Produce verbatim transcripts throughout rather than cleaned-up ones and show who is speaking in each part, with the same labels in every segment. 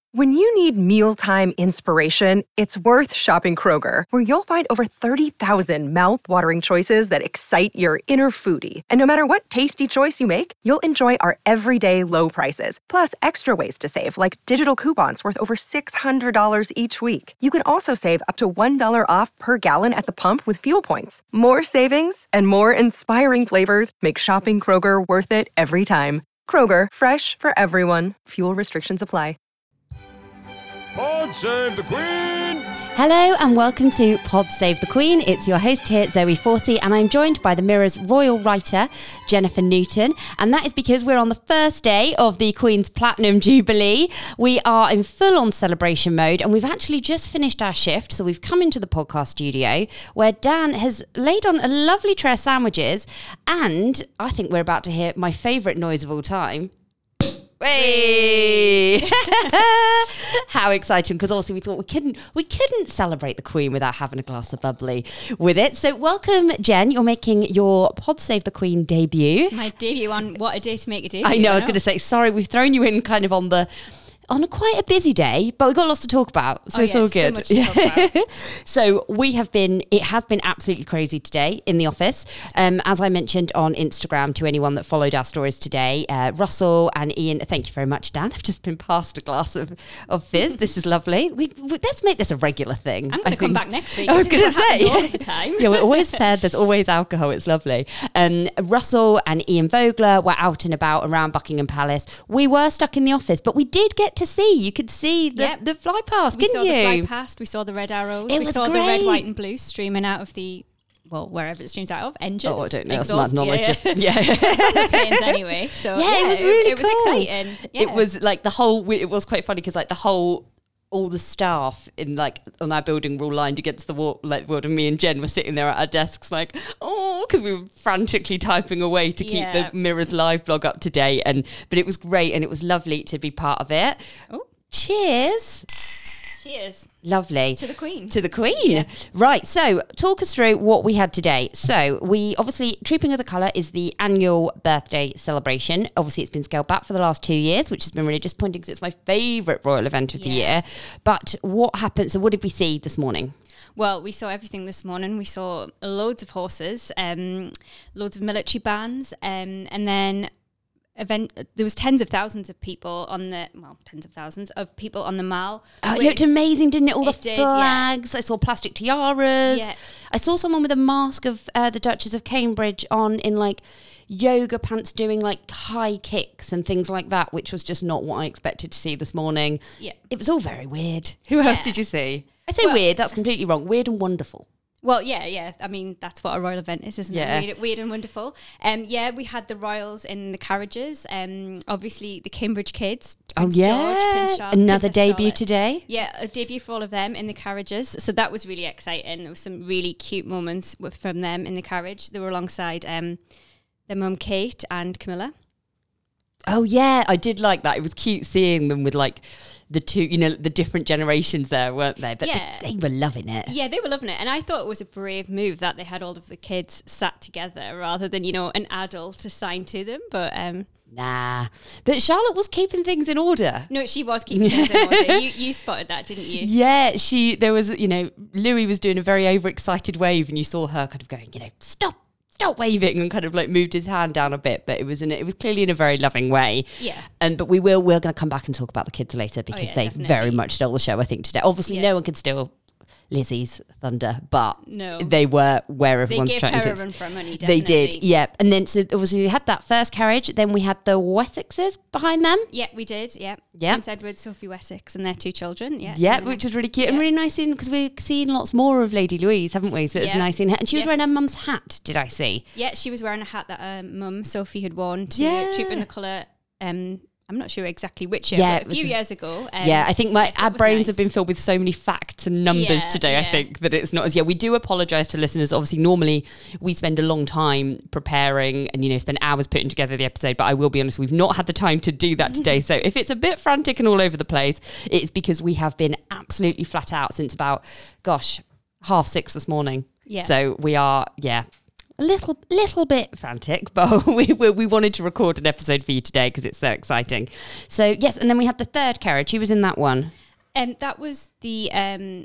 Speaker 1: When you need mealtime inspiration, it's worth shopping Kroger, where you'll find over thirty thousand mouth-watering choices that excite your inner foodie. And no matter what tasty choice you make, you'll enjoy our everyday low prices, plus extra ways to save, like digital coupons worth over six hundred dollars each week. You can also save up to one dollar off per gallon at the pump with fuel points. More savings and more inspiring flavors make shopping Kroger worth it every time. Kroger, fresh for everyone. Fuel restrictions apply.
Speaker 2: Pod Save the Queen!
Speaker 3: Hello and welcome to Pod Save the Queen. It's your host here, Zoe Forsey, and I'm joined by the Mirror's royal writer, Jennifer Newton. And that is because we're on the first day of the Queen's Platinum Jubilee. We are in full-on celebration mode, and we've actually just finished our shift. So we've come into the podcast studio where Dan has laid on a lovely tray of sandwiches, and I think we're about to hear my favourite noise of all time. Hey! How exciting, because obviously we thought we couldn't we couldn't celebrate the Queen without having a glass of bubbly with it. So welcome, Jen. You're making your Pod Save the Queen debut.
Speaker 4: My debut on what a day to make a debut.
Speaker 3: I know, I was going to say, sorry, we've thrown you in kind of on the on a quite a busy day, but we've got lots to talk about, so
Speaker 4: oh,
Speaker 3: it's
Speaker 4: yeah,
Speaker 3: all good.
Speaker 4: So, much to talk about.
Speaker 3: So we have been, it has been absolutely crazy today in the office. Um, as I mentioned on Instagram to anyone that followed our stories today, uh, Russell and Ian, thank you very much, Dan. I've just been passed a glass of, of fizz. This is lovely. We, we let's make this a regular thing.
Speaker 4: I'm going to come back next week.
Speaker 3: I was going to say,
Speaker 4: all of the time.
Speaker 3: Yeah, we're always fed. There's always alcohol. It's lovely. Um, Russell and Ian Vogler were out and about around Buckingham Palace. We were stuck in the office, but we did get to see. You could see the, yep. the fly past,
Speaker 4: we
Speaker 3: didn't
Speaker 4: saw
Speaker 3: you?
Speaker 4: We saw the fly past. We saw the red arrows.
Speaker 3: It
Speaker 4: we
Speaker 3: was
Speaker 4: saw
Speaker 3: great.
Speaker 4: the red, white and blue streaming out of the, well, wherever it streams out of, engines.
Speaker 3: Oh, I don't know.
Speaker 4: Exhaust.
Speaker 3: That's my knowledge.
Speaker 4: Yeah,
Speaker 3: yeah.
Speaker 4: yeah. the planes anyway. So,
Speaker 3: yeah,
Speaker 4: yeah,
Speaker 3: it was really
Speaker 4: it,
Speaker 3: cool.
Speaker 4: It was exciting. Yeah.
Speaker 3: It was like the whole, it was quite funny because like the whole, all the staff in like on our building were all lined against the wall, like wall, and me and Jen were sitting there at our desks like, oh, because we were frantically typing away to keep
Speaker 4: yeah.
Speaker 3: the Mirror's live blog up to date. And but it was great and it was lovely to be part of it.
Speaker 4: Oh,
Speaker 3: cheers.
Speaker 4: Cheers.
Speaker 3: Lovely.
Speaker 4: To the Queen.
Speaker 3: To the Queen.
Speaker 4: Yeah.
Speaker 3: Right. So talk us through what we had today. So we obviously, Trooping of the Colour is the annual birthday celebration. Obviously it's been scaled back for the last two years, which has been really disappointing because it's my favourite royal event of the
Speaker 4: yeah.
Speaker 3: year. But what happened? So what did we see this morning?
Speaker 4: Well, we saw everything this morning. We saw loads of horses, um, loads of military bands, um, and then event. There was tens of thousands of people on the, well, tens of thousands of people on the Mall.
Speaker 3: Oh, it looked amazing, didn't it? All the
Speaker 4: it did,
Speaker 3: flags. Yeah. I saw plastic tiaras.
Speaker 4: Yeah.
Speaker 3: I saw someone with a mask of uh, the Duchess of Cambridge on in like yoga pants doing like high kicks and things like that, which was just not what I expected to see this morning.
Speaker 4: Yeah.
Speaker 3: It was all very weird. Who yeah. else did you see? I say
Speaker 4: well,
Speaker 3: weird, that's completely wrong. Weird and wonderful.
Speaker 4: Well, yeah, yeah. I mean, that's what a royal event is, isn't
Speaker 3: yeah.
Speaker 4: it? Weird, weird and wonderful. Um, yeah, we had the royals in the carriages. Um, obviously, the Cambridge kids. Prince
Speaker 3: oh, yeah.
Speaker 4: George, Prince Charles,
Speaker 3: Another
Speaker 4: Princess
Speaker 3: debut
Speaker 4: Charlotte.
Speaker 3: today.
Speaker 4: Yeah, a debut for all of them in the carriages. So that was really exciting. There was some really cute moments with, from them in the carriage. They were alongside um, their mum, Kate, and Camilla.
Speaker 3: Oh, yeah. I did like that. It was cute seeing them with like the two, you know, the different generations there, weren't they? But
Speaker 4: yeah.
Speaker 3: they, they were loving it.
Speaker 4: Yeah, they were loving it. And I thought it was a brave move that they had all of the kids sat together rather than, you know, an adult assigned to them. But um,
Speaker 3: nah. But Charlotte was keeping things in order.
Speaker 4: no, she was keeping things in order. You, you spotted that, didn't you?
Speaker 3: Yeah, she, there was, you know, Louis was doing a very overexcited wave and you saw her kind of going, you know, stop. Stop waving, and kind of like moved his hand down a bit, but it was in it was clearly in a very loving way.
Speaker 4: Yeah.
Speaker 3: And um, but we will we're going to come back and talk about the kids later because
Speaker 4: oh, yeah,
Speaker 3: they
Speaker 4: definitely.
Speaker 3: very much stole the show. I think today, obviously,
Speaker 4: yeah.
Speaker 3: no one could steal Lizzie's thunder, but
Speaker 4: no.
Speaker 3: they were where everyone's
Speaker 4: they
Speaker 3: trying
Speaker 4: gave her
Speaker 3: to.
Speaker 4: a run for money.
Speaker 3: They
Speaker 4: Definitely.
Speaker 3: did, yeah. And then so obviously we had that first carriage. Then we had the Wessexes behind them.
Speaker 4: Yeah, we did. Yeah,
Speaker 3: yeah.
Speaker 4: Prince Edward, Sophie Wessex, and their two children. Yeah,
Speaker 3: yeah,
Speaker 4: really
Speaker 3: which
Speaker 4: nice.
Speaker 3: was really cute
Speaker 4: yeah.
Speaker 3: and really nice seeing because we've seen lots more of Lady Louise, haven't we? So it's
Speaker 4: yeah.
Speaker 3: nice seeing her, and she was
Speaker 4: yeah.
Speaker 3: wearing her mum's hat. Did I see?
Speaker 4: Yeah, she was wearing a hat that her mum Sophie had worn to
Speaker 3: Yeah.
Speaker 4: Troop in the Colour. Um, I'm not sure exactly which year,
Speaker 3: Yeah,
Speaker 4: but a few
Speaker 3: was,
Speaker 4: years ago. Um,
Speaker 3: yeah, I think my
Speaker 4: yes,
Speaker 3: our
Speaker 4: was
Speaker 3: brains
Speaker 4: nice.
Speaker 3: have been filled with so many facts and numbers
Speaker 4: Yeah,
Speaker 3: today, I
Speaker 4: yeah.
Speaker 3: think, that it's not as... Yeah, we do apologise to listeners. Obviously, normally we spend a long time preparing and, you know, spend hours putting together the episode, but I will be honest, we've not had the time to do that today. So if it's a bit frantic and all over the place, it's because we have been absolutely flat out since about, gosh, half six this morning.
Speaker 4: Yeah.
Speaker 3: So we are, yeah... a little little bit frantic, but we, we we wanted to record an episode for you today because it's so exciting. So yes, and then we had the third carriage. Who was in that one?
Speaker 4: And that was the um,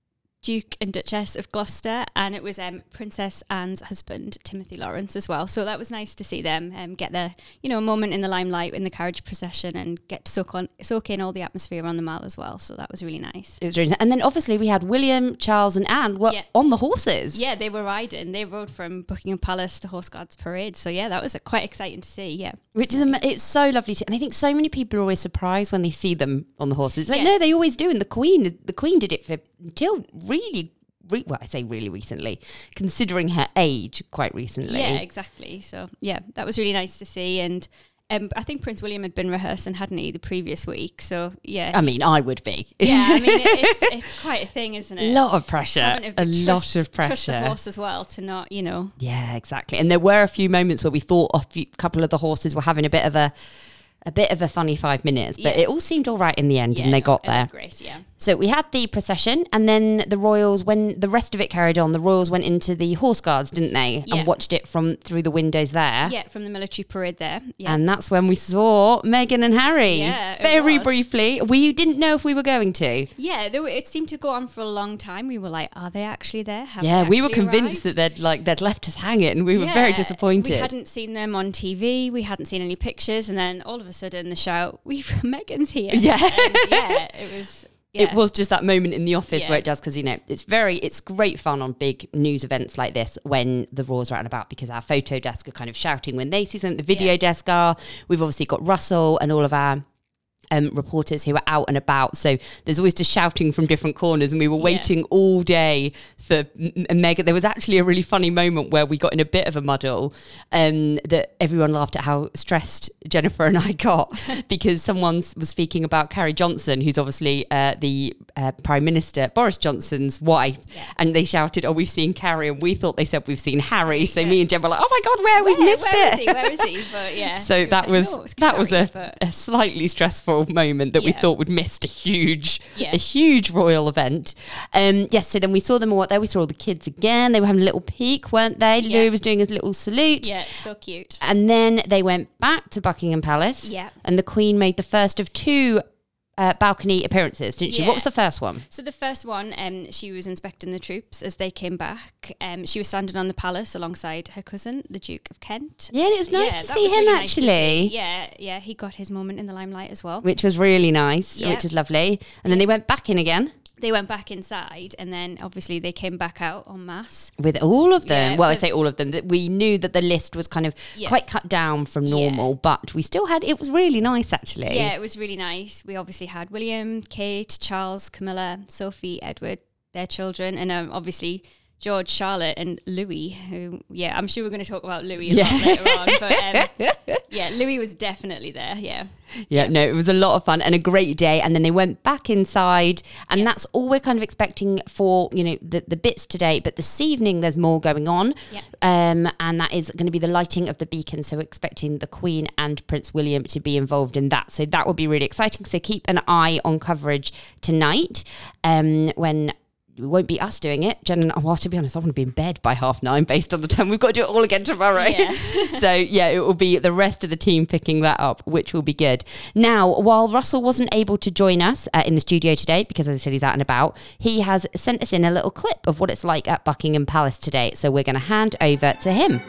Speaker 4: Duke and Duchess of Gloucester, and it was um, Princess Anne's husband, Timothy Lawrence, as well. So that was nice to see them um, get their, you know, a moment in the limelight in the carriage procession and get to soak on soak in all the atmosphere on the Mall as well. So that was really nice.
Speaker 3: It was really nice. And then obviously we had William, Charles, and Anne were
Speaker 4: Yeah.
Speaker 3: on the horses.
Speaker 4: Yeah, they were riding. They rode from Buckingham Palace to Horse Guards Parade. So yeah, that was uh, quite exciting to see. Yeah.
Speaker 3: Which is, ama- it's so lovely to, and I think so many people are always surprised when they see them on the horses. Like,
Speaker 4: Yeah.
Speaker 3: no, they always do. And the Queen, the Queen did it for until really, re- well, I say really recently, considering her age, quite recently.
Speaker 4: Yeah, exactly. So yeah, that was really nice to see. And um, I think Prince William had been rehearsing, hadn't he, the previous week? So yeah.
Speaker 3: I mean, I would be.
Speaker 4: yeah, I mean, it, it's, it's quite a thing, isn't it?
Speaker 3: A lot of pressure.
Speaker 4: Having to
Speaker 3: A
Speaker 4: trust-
Speaker 3: lot of pressure.
Speaker 4: Trust the horse as well to not, you know.
Speaker 3: Yeah, exactly. And there were a few moments where we thought a few, couple of the horses were having a bit of a a bit of a funny five minutes, but
Speaker 4: Yeah.
Speaker 3: it all seemed all right in the end,
Speaker 4: Yeah,
Speaker 3: and they got
Speaker 4: it
Speaker 3: there.
Speaker 4: looked Great, yeah.
Speaker 3: So we had the procession, and then the royals, when the rest of it carried on, the royals went into the horse guards, didn't they?
Speaker 4: Yeah.
Speaker 3: And watched it from through the windows there.
Speaker 4: Yeah, from the military parade there. Yeah.
Speaker 3: And that's when we saw Meghan and Harry.
Speaker 4: Yeah, it
Speaker 3: Very
Speaker 4: was.
Speaker 3: briefly. We didn't know if we were going to.
Speaker 4: yeah, they were, it seemed to go on for a long time. We were like, are they actually there? Have
Speaker 3: yeah,
Speaker 4: they
Speaker 3: we were
Speaker 4: actually
Speaker 3: convinced
Speaker 4: arrived?
Speaker 3: that they'd like they'd left us hanging. We were very
Speaker 4: Yeah,
Speaker 3: disappointed.
Speaker 4: We hadn't seen them on T V. We hadn't seen any pictures. And then all of a sudden the shout, we've Meghan's here.
Speaker 3: Yeah.
Speaker 4: And yeah, it was... Yeah.
Speaker 3: It was just that moment in the office
Speaker 4: Yeah.
Speaker 3: where it does, because, you know, it's very, it's great fun on big news events like this when the roars are out and about, because our photo desk are kind of shouting when they see something, the video
Speaker 4: Yeah.
Speaker 3: desk are. We've obviously got Russell and all of our um, reporters who are out and about. So there's always just shouting from different corners, and we were
Speaker 4: Yeah.
Speaker 3: waiting all day for M- M- Meghan. There was actually a really funny moment where we got in a bit of a muddle, um, that everyone laughed at how stressed Jennifer and I got because someone was speaking about Carrie Johnson, who's obviously uh, the uh, Prime Minister, Boris Johnson's wife,
Speaker 4: Yeah.
Speaker 3: and they shouted, oh, we've seen Carrie, and we thought they said we've seen Harry. So
Speaker 4: Yeah.
Speaker 3: me and Jen were like, oh my God, where? We've
Speaker 4: Where-
Speaker 3: missed
Speaker 4: where
Speaker 3: it.
Speaker 4: is he? Where is he? But yeah.
Speaker 3: So
Speaker 4: it
Speaker 3: that
Speaker 4: like,
Speaker 3: was
Speaker 4: no, it's
Speaker 3: that was
Speaker 4: Carrie,
Speaker 3: a,
Speaker 4: but-
Speaker 3: a slightly stressful moment that we
Speaker 4: Yeah.
Speaker 3: thought would missed a huge
Speaker 4: Yeah.
Speaker 3: a huge royal event. Um, yes, so then we saw them all out there. We saw all the kids again. They were having a little peek, weren't they?
Speaker 4: Yeah.
Speaker 3: Louis was doing his little salute.
Speaker 4: Yeah, so cute.
Speaker 3: And then they went back to Buckingham Palace.
Speaker 4: Yeah.
Speaker 3: And the Queen made the first of two uh, balcony appearances, didn't she?
Speaker 4: Yeah.
Speaker 3: What was the first one?
Speaker 4: So the first one, um, she was inspecting the troops as they came back. Um, she was standing on the palace alongside her cousin, the Duke of Kent.
Speaker 3: Yeah, it was nice
Speaker 4: Yeah,
Speaker 3: to
Speaker 4: that
Speaker 3: see
Speaker 4: was
Speaker 3: him
Speaker 4: really nice to
Speaker 3: actually.
Speaker 4: see. Yeah, yeah, he got his moment in the limelight as well.
Speaker 3: Which was really nice,
Speaker 4: Yeah.
Speaker 3: which is lovely. And then they went back in again
Speaker 4: They went back inside, and then obviously they came back out en masse.
Speaker 3: with all of them.
Speaker 4: Yeah,
Speaker 3: well, I
Speaker 4: for-
Speaker 3: say all of them. That we knew that the list was kind of
Speaker 4: Yeah.
Speaker 3: quite cut down from
Speaker 4: Yeah.
Speaker 3: normal, but we still had, it was really nice actually.
Speaker 4: Yeah, it was really nice. We obviously had William, Kate, Charles, Camilla, Sophie, Edward, their children, and um, obviously George, Charlotte, and Louis, who, yeah, I'm sure we're going to talk about Louis a
Speaker 3: Yeah.
Speaker 4: lot later on. But um, yeah, Louis was definitely there, yeah.
Speaker 3: Yeah, no, it was a lot of fun and a great day. And then they went back inside, and
Speaker 4: Yeah.
Speaker 3: that's all we're kind of expecting for, you know, the, the bits today. But this evening, there's more going on.
Speaker 4: Yeah.
Speaker 3: Um, and that is going to be the lighting of the beacon. So we're expecting the Queen and Prince William to be involved in that. So that will be really exciting. So keep an eye on coverage tonight, um, when it won't be us doing it. Jen and I, well, to be honest, I want to be in bed by half nine based on the time. We've got to do it all again tomorrow.
Speaker 4: Yeah.
Speaker 3: So, yeah, it will be the rest of the team picking that up, which will be good. Now, while Russell wasn't able to join us uh, in the studio today, because as I said, he's out and about, he has sent us in a little clip of what it's like at Buckingham Palace today. So we're going to hand over to him.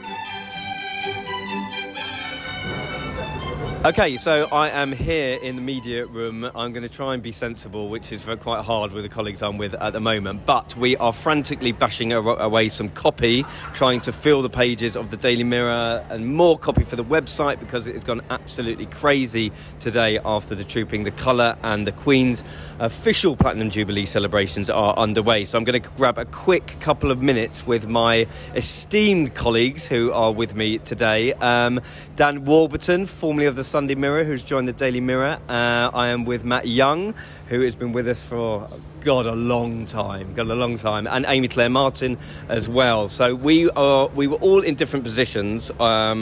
Speaker 5: Okay, so I am here in the media room. I'm going to try and be sensible, which is very quite hard with the colleagues I'm with at the moment. But we are frantically bashing away some copy, trying to fill the pages of the Daily Mirror and more copy for the website, because it has gone absolutely crazy today after the Trooping the Colour and the Queen's official Platinum Jubilee celebrations are underway. So I'm going to grab a quick couple of minutes with my esteemed colleagues who are with me today. Um, Dan Warburton, formerly of the Sunday Mirror, who's joined the Daily Mirror. Uh, I am with Matt Young, who has been with us for, God, a long time, got a long time, and Amy Claire Martin as well. So we are, we were all in different positions, um,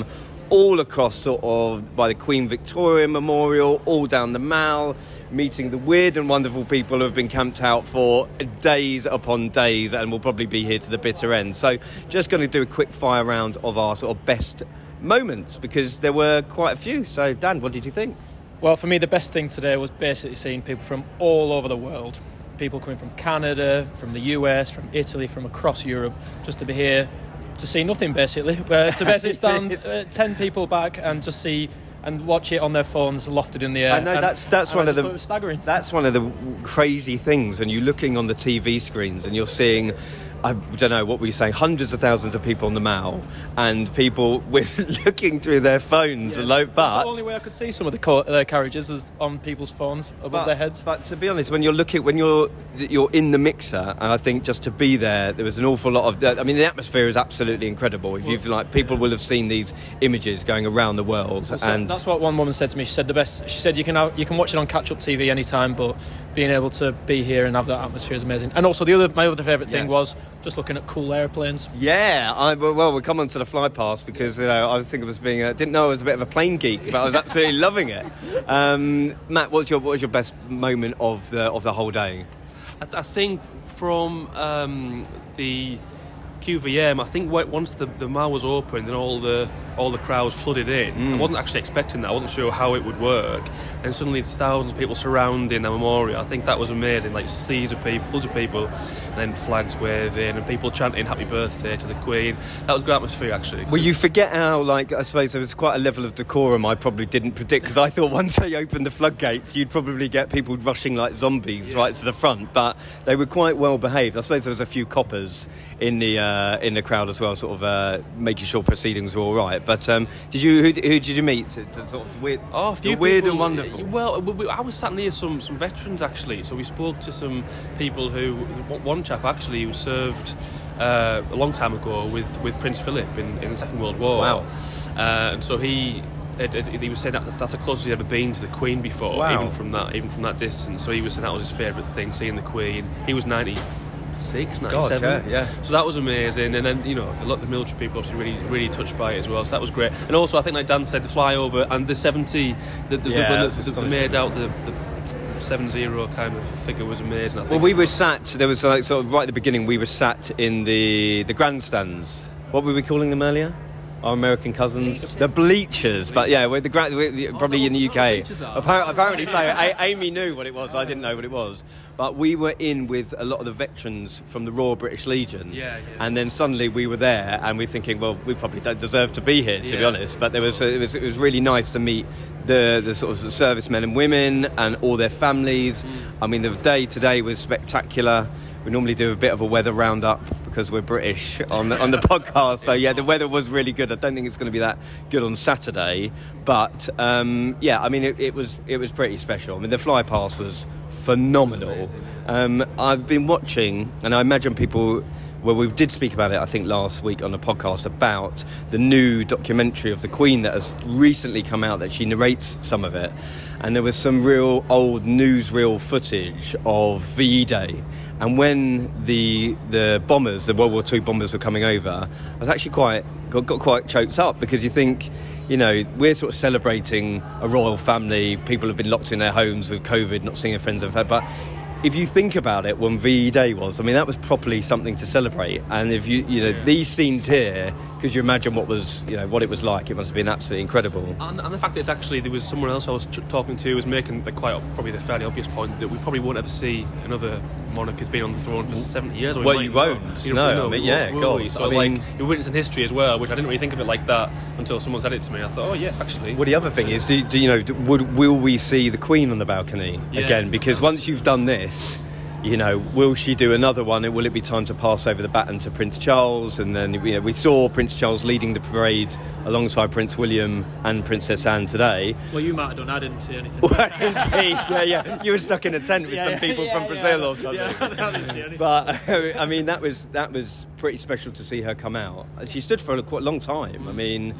Speaker 5: all across sort of by the Queen Victoria Memorial, all down the Mall, meeting the weird and wonderful people who have been camped out for days upon days and will probably be here to the bitter end. So just going to do a quick fire round of our sort of best moments, because there were quite a few. So Dan, what did you think?
Speaker 6: Well, for me, the best thing today was basically seeing people from all over the world. People coming from Canada, from the U S, from Italy, from across Europe, just to be here to see nothing, basically. Uh, to basically stand uh, ten people back and just see and watch it on their phones lofted in the air.
Speaker 5: I know,
Speaker 6: and,
Speaker 5: that's that's
Speaker 6: and
Speaker 5: one
Speaker 6: I
Speaker 5: of the
Speaker 6: thought it was staggering.
Speaker 5: That's one of the crazy things when you're looking on the T V screens and you're seeing, I don't know, what were you saying, hundreds of thousands of people on the Mall, and people with looking through their phones.
Speaker 6: Yeah.
Speaker 5: Low,
Speaker 6: That's
Speaker 5: but
Speaker 6: the only way I could see some of the co- uh, carriages is on people's phones above
Speaker 5: but,
Speaker 6: their heads.
Speaker 5: But to be honest, when you're looking, when you're you're in the mixer, and I think just to be there, there was an awful lot of. I mean, the atmosphere is absolutely incredible. If you've like, people will have seen these images going around the world,
Speaker 6: Well, so
Speaker 5: and
Speaker 6: that's what one woman said to me. She said the best. She said you can have, you can watch it on catch-up T V anytime, but being able to be here and have that atmosphere is amazing. And also, the other my other favourite thing
Speaker 5: Yes.
Speaker 6: was just looking at cool airplanes.
Speaker 5: Yeah, I, well, we'll come on to the fly past because you know I was thinking of us being a, didn't know I was a bit of a plane geek, but I was absolutely loving it. Um, Matt, what's your what was your best moment of the of the whole day?
Speaker 7: I, I think from um, the Q V M, I think once the, the Mall was open and all the all the crowds flooded in, mm. I wasn't actually expecting that. I wasn't sure how it would work. And suddenly there's thousands of people surrounding the memorial. I think that was amazing, like seas of people, floods of people, and then flags waving and people chanting happy birthday to the Queen. That was a great atmosphere, actually.
Speaker 5: Well, you forget how, like, I suppose there was quite a level of decorum I probably didn't predict, because I thought once they opened the floodgates, you'd probably get people rushing like zombies yeah. right to the front, but they were quite well behaved. I suppose there was a few coppers in the uh, in the crowd as well, sort of uh, making sure proceedings were all right. But um, did you who, who did you meet? Sort of weird,
Speaker 7: oh, a few
Speaker 5: weird
Speaker 7: people,
Speaker 5: and wonderful.
Speaker 7: Well, we, we, I was sat near some, some veterans actually, so we spoke to some people who. One chap actually who served uh, a long time ago with, with Prince Philip in, in the Second World War.
Speaker 5: Wow!
Speaker 7: Uh, and so he. It, it, he was saying that that's the closest he'd ever been to the Queen before,
Speaker 5: wow.
Speaker 7: even from that, even from that distance. So he was saying that was his favourite thing, seeing the Queen. He was ninety-six, ninety-seven.
Speaker 5: God, yeah, yeah.
Speaker 7: So that was amazing. And then you know, the, the military people obviously really, really touched by it as well. So that was great. And also, I think, like Dan said, the flyover and the seventy, the, the,
Speaker 5: yeah,
Speaker 7: the, the, the, the made out the. the seven zero kind of figure was amazing. I think.
Speaker 5: Well, we were sat. There was like sort of right at the beginning. We were sat in the the grandstands. What were we calling them earlier? Our American cousins, bleachers. The bleachers. But yeah, we're the, gra- we're the probably oh, in the U K. Appar- apparently, so a- Amy knew what it was. I didn't know what it was. But we were in with a lot of the veterans from the Royal British Legion.
Speaker 7: Yeah, yeah.
Speaker 5: And then suddenly we were there, and we're thinking, well, we probably don't deserve to be here, to yeah. be honest. But there was it was it was really nice to meet the the sort of servicemen and women and all their families. Mm. I mean, the day today was spectacular. We normally do a bit of a weather roundup because we're British on the, on the podcast. So, yeah, the weather was really good. I don't think it's going to be that good on Saturday. But, um, yeah, I mean, it, it was it was pretty special. I mean, the fly pass was phenomenal. Um, I've been watching, and I imagine people... Well, we did speak about it, I think, last week on the podcast about the new documentary of the Queen that has recently come out, that she narrates some of it. And there was some real old newsreel footage of V Day. And when the the bombers, the World War Two bombers were coming over, I was actually quite got, got quite choked up, because you think, you know, we're sort of celebrating a royal family. People have been locked in their homes with COVID, not seeing their friends and family. But if you think about it, when V Day was, I mean, that was properly something to celebrate. And if you, you know, yeah. these scenes here, could you imagine what was, you know, what it was like? It must have been absolutely incredible.
Speaker 7: And, and the fact that it's actually, there was someone else I was t- talking to who was making the quite probably the fairly obvious point that we probably won't ever see another monarch who's been on the throne for seventy years. Or
Speaker 5: well,
Speaker 7: we
Speaker 5: you
Speaker 7: might,
Speaker 5: won't.
Speaker 7: You
Speaker 5: know,
Speaker 7: no,
Speaker 5: I mean,
Speaker 7: we
Speaker 5: yeah,
Speaker 7: will,
Speaker 5: God.
Speaker 7: We? So,
Speaker 5: I mean,
Speaker 7: like, you're witnessing history as well, which I didn't really think of it like that until someone said it to me. I thought, oh, yeah, actually.
Speaker 5: Well, the other thing is, do, do you know, do, would, will we see the Queen on the balcony
Speaker 7: yeah.
Speaker 5: again? Because once you've done this, you know, will she do another one? Will it be time to pass over the baton to Prince Charles? And then, you know, we saw Prince Charles leading the parade alongside Prince William and Princess Anne today.
Speaker 6: Well, you might have done. I didn't see anything.
Speaker 5: Well, indeed, yeah, yeah. You were stuck in a tent with
Speaker 6: yeah,
Speaker 5: some
Speaker 6: yeah,
Speaker 5: people
Speaker 6: yeah,
Speaker 5: from
Speaker 6: yeah,
Speaker 5: Brazil
Speaker 6: yeah.
Speaker 5: or something.
Speaker 6: Yeah, I didn't see anything.
Speaker 5: But I mean, that was that was pretty special to see her come out. She stood for a quite long time. I mean,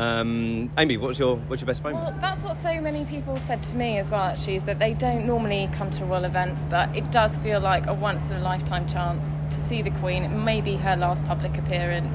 Speaker 5: um, Amy, what's your what's your best moment?
Speaker 8: Well, that's what so many people said to me as well. Actually, is that they don't normally come to royal events, but it does feel like a once in a lifetime chance to see the Queen. It may be her last public appearance.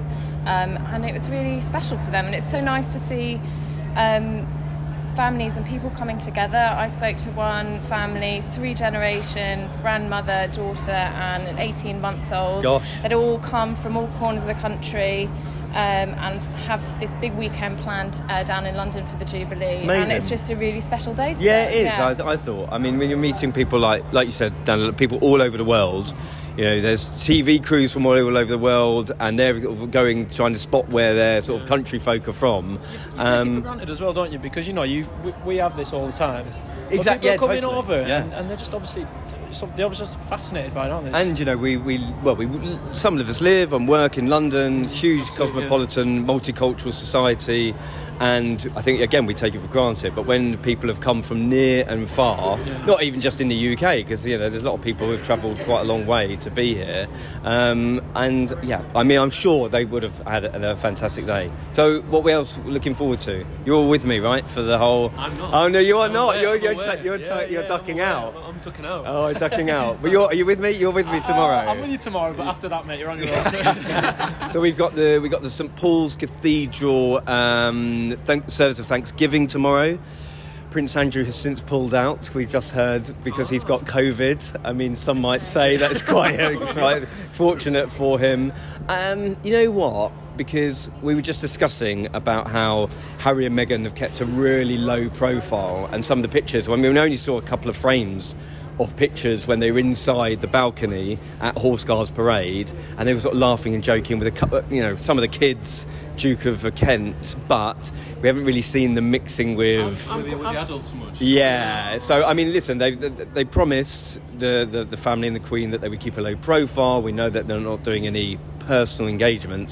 Speaker 8: um, and it was really special for them. And it's so nice to see um, families and people coming together. I spoke to one family, three generations, grandmother, daughter, and an eighteen-month-old.
Speaker 5: Gosh.
Speaker 8: They'd all come from all corners of the country. Um, and have this big weekend planned uh, down in London for the Jubilee.
Speaker 5: Amazing.
Speaker 8: And it's just a really special day for
Speaker 5: Yeah,
Speaker 8: them.
Speaker 5: it is.
Speaker 8: Yeah.
Speaker 5: I, I thought. I mean, when you're meeting people like, like you said, Dan, people all over the world. You know, there's T V crews from all over the world, and they're going trying to spot where their sort of country folk are from.
Speaker 6: You take
Speaker 5: Um,
Speaker 6: it for granted as well, don't you? Because you know, you we, we have this all the time. But
Speaker 5: Exactly,
Speaker 6: people
Speaker 5: yeah,
Speaker 6: are coming
Speaker 5: totally,
Speaker 6: over,
Speaker 5: yeah.
Speaker 6: and, and they're just obviously, some, they're obviously just fascinated by it, aren't they?
Speaker 5: And you know, we, we well, we some of us live and work in London, huge cosmopolitan, multicultural society, and I think again we take it for granted. But when people have come from near and far,
Speaker 6: Yeah.
Speaker 5: not even just in the U K, because you know there's a lot of people who've travelled quite a long way to be here, um, and yeah, I mean I'm sure they would have had a, a fantastic day. So what else looking forward to? You're all with me, right, for the whole?
Speaker 7: I'm not.
Speaker 5: Oh no, you are
Speaker 7: I'm
Speaker 5: not.
Speaker 7: aware,
Speaker 5: You're
Speaker 7: I'm
Speaker 5: you're
Speaker 7: aware.
Speaker 5: ta- you're, ta-
Speaker 7: Yeah,
Speaker 5: you're
Speaker 7: yeah,
Speaker 5: ducking
Speaker 7: I'm
Speaker 5: out.
Speaker 7: aware. I'm ducking out.
Speaker 5: Oh, ducking out. But you're, are you with me? You're with me tomorrow.
Speaker 6: Uh, I'm with you tomorrow, but after that, mate, you're on your own.
Speaker 5: So we've got the we got the St Paul's Cathedral um, thank, service of Thanksgiving tomorrow. Prince Andrew has since pulled out. We've just heard because he's got COVID. I mean, some might say that's quite, quite fortunate for him. Um, you know what? Because we were just discussing about how Harry and Meghan have kept a really low profile, and some of the pictures. I mean, we only saw a couple of frames of pictures when they were inside the balcony at Horse Guards Parade, and they were sort of laughing and joking with a couple, you know, some of the kids, Duke of Kent, but we haven't really seen them mixing with.
Speaker 7: With, the, with the adults much.
Speaker 5: Yeah, so I mean, listen, they they, they promised the, the the family and the Queen that they would keep a low profile. We know that they're not doing any personal engagement.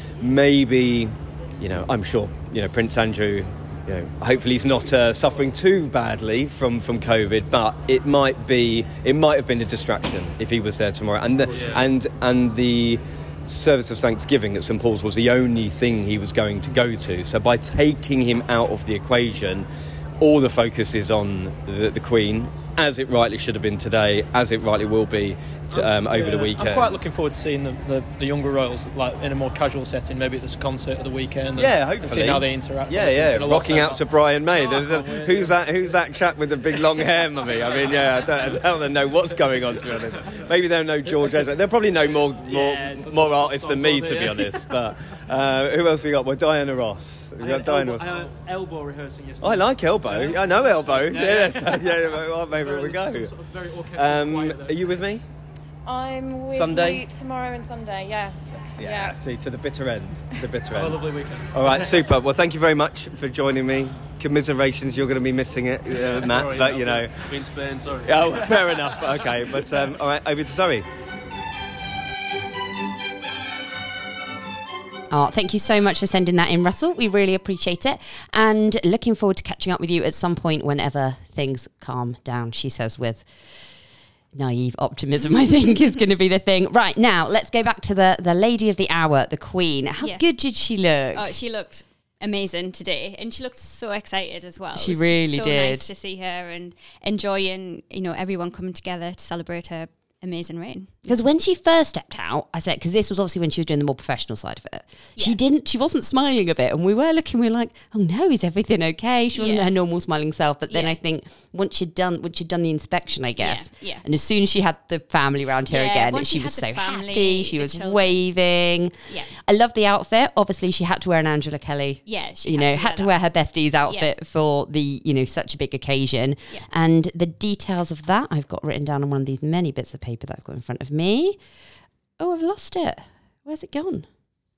Speaker 5: Maybe, you know, I'm sure, you know, Prince Andrew. You know, hopefully he's not uh, suffering too badly from, from COVID, but it might be it might have been a distraction if he was there tomorrow. And the,
Speaker 7: yeah.
Speaker 5: and and the service of Thanksgiving at St Paul's was the only thing he was going to go to. So by taking him out of the equation, all the focus is on the, the Queen, as it rightly should have been today, as it rightly will be to, um, over
Speaker 6: Yeah,
Speaker 5: the weekend.
Speaker 6: I'm quite looking forward to seeing the, the, the younger royals like in a more casual setting, maybe at this concert at the weekend. And,
Speaker 5: Yeah, hopefully.
Speaker 6: And seeing how they interact.
Speaker 5: Yeah,
Speaker 6: Obviously, there's
Speaker 5: yeah,
Speaker 6: been a lot
Speaker 5: rocking
Speaker 6: said
Speaker 5: out
Speaker 6: about-
Speaker 5: to Brian May.
Speaker 6: Oh,
Speaker 5: There's
Speaker 6: I
Speaker 5: a-
Speaker 6: can't wait,
Speaker 5: who's
Speaker 6: yeah.
Speaker 5: that? Who's that chap with the big long hair, mummy? I mean, yeah, I don't, I don't know what's going on, to be honest. Maybe they'll know George Ezra. They'll probably know more more,
Speaker 6: Yeah,
Speaker 5: more artists than me,
Speaker 7: sounds
Speaker 5: to
Speaker 7: like
Speaker 5: be
Speaker 7: it,
Speaker 5: honest. But uh, who else we got? Well, Diana Ross. We
Speaker 6: I
Speaker 5: got
Speaker 6: had
Speaker 5: Diana
Speaker 6: elbow,
Speaker 5: Ross.
Speaker 6: I had elbow rehearsing yesterday.
Speaker 5: I like Elbow.
Speaker 6: Yeah.
Speaker 5: I know Elbow.
Speaker 6: Yeah,
Speaker 5: Yes,
Speaker 6: yeah.
Speaker 5: yeah. Well, maybe we go.
Speaker 6: Some sort of very orchestral
Speaker 5: Um,
Speaker 6: quiet there.
Speaker 5: are you with me?
Speaker 8: I'm with
Speaker 5: Sunday?
Speaker 8: you tomorrow and Sunday, yeah.
Speaker 5: Yeah. See, to the bitter end. To the bitter
Speaker 6: Have a
Speaker 5: end.
Speaker 6: lovely weekend.
Speaker 5: All right, super. Well, thank you very much for joining me. Commiserations, you're going to be missing it, uh, Matt,
Speaker 7: Sorry,
Speaker 5: but
Speaker 7: I've
Speaker 5: you know.
Speaker 7: been- been in Spain, sorry.
Speaker 5: Oh, fair enough. Okay, but um, all right, over to Zoe.
Speaker 3: Oh, thank you so much for sending that in, Russell. We really appreciate it. And looking forward to catching up with you at some point whenever things calm down, she says with naive optimism, I think is going to be the thing. Right, now, let's go back to the, the lady of the hour, the Queen. How
Speaker 4: Yeah.
Speaker 3: good did she look?
Speaker 4: Oh, she looked amazing today, and she looked so excited as well.
Speaker 3: She
Speaker 4: It was just
Speaker 3: really
Speaker 4: so
Speaker 3: did.
Speaker 4: Nice to see her and enjoying, you know, everyone coming together to celebrate her amazing reign.
Speaker 3: Because when she first stepped out, I said, because this was obviously when she was doing the more professional side of it, she
Speaker 4: Yeah.
Speaker 3: didn't, she wasn't smiling a bit. And we were looking, we were like, oh no, is everything okay? She wasn't
Speaker 4: Yeah.
Speaker 3: her normal smiling self. But then
Speaker 4: Yeah.
Speaker 3: I think once she'd done, once she'd done the inspection, I guess.
Speaker 4: Yeah, yeah.
Speaker 3: And as soon as she had the family around her
Speaker 4: Yeah,
Speaker 3: again,
Speaker 4: once
Speaker 3: she
Speaker 4: she
Speaker 3: was so
Speaker 4: had the family,
Speaker 3: happy. She
Speaker 4: the
Speaker 3: was
Speaker 4: children.
Speaker 3: waving.
Speaker 4: Yeah.
Speaker 3: I love the outfit. Obviously, she had to wear an Angela Kelly.
Speaker 4: Yeah, she
Speaker 3: you
Speaker 4: had
Speaker 3: know,
Speaker 4: to
Speaker 3: had
Speaker 4: wear
Speaker 3: to
Speaker 4: that.
Speaker 3: wear her besties outfit for the, you know, such a big occasion.
Speaker 4: Yeah.
Speaker 3: And the details of that I've got written down on one of these many bits of paper that I've got in front of me. Oh, I've lost it. Where's it gone?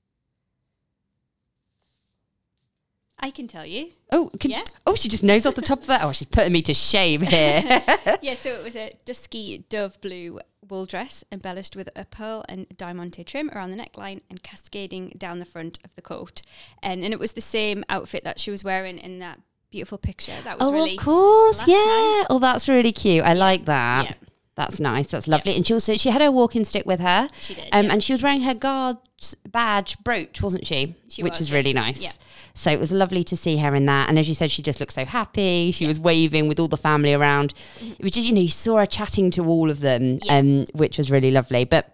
Speaker 4: I can tell you.
Speaker 3: Oh, can,
Speaker 4: Yeah.
Speaker 3: oh, she just knows off the top of it. Oh, she's putting me to shame here.
Speaker 4: Yeah, so it was a dusky dove blue wool dress embellished with a pearl and diamante trim around the neckline and cascading down the front of the coat. And, and it was the same outfit that she was wearing in that beautiful picture that was
Speaker 3: Oh, of
Speaker 4: released
Speaker 3: course,
Speaker 4: last
Speaker 3: yeah.
Speaker 4: night.
Speaker 3: Oh, that's really cute. I like that.
Speaker 4: Yeah.
Speaker 3: That's nice. That's lovely. And she also she had her walking stick with her.
Speaker 4: She did,
Speaker 3: Um,
Speaker 4: yeah.
Speaker 3: And she was wearing her guard's badge brooch, wasn't she?
Speaker 4: She
Speaker 3: Which
Speaker 4: was,
Speaker 3: is really
Speaker 4: yes.
Speaker 3: nice.
Speaker 4: Yeah.
Speaker 3: So it was lovely to see her in that. And as you said, she just looked so happy. She was waving with all the family around. It was just, you know, you saw her chatting to all of them,
Speaker 4: Yeah.
Speaker 3: um, which was really lovely. But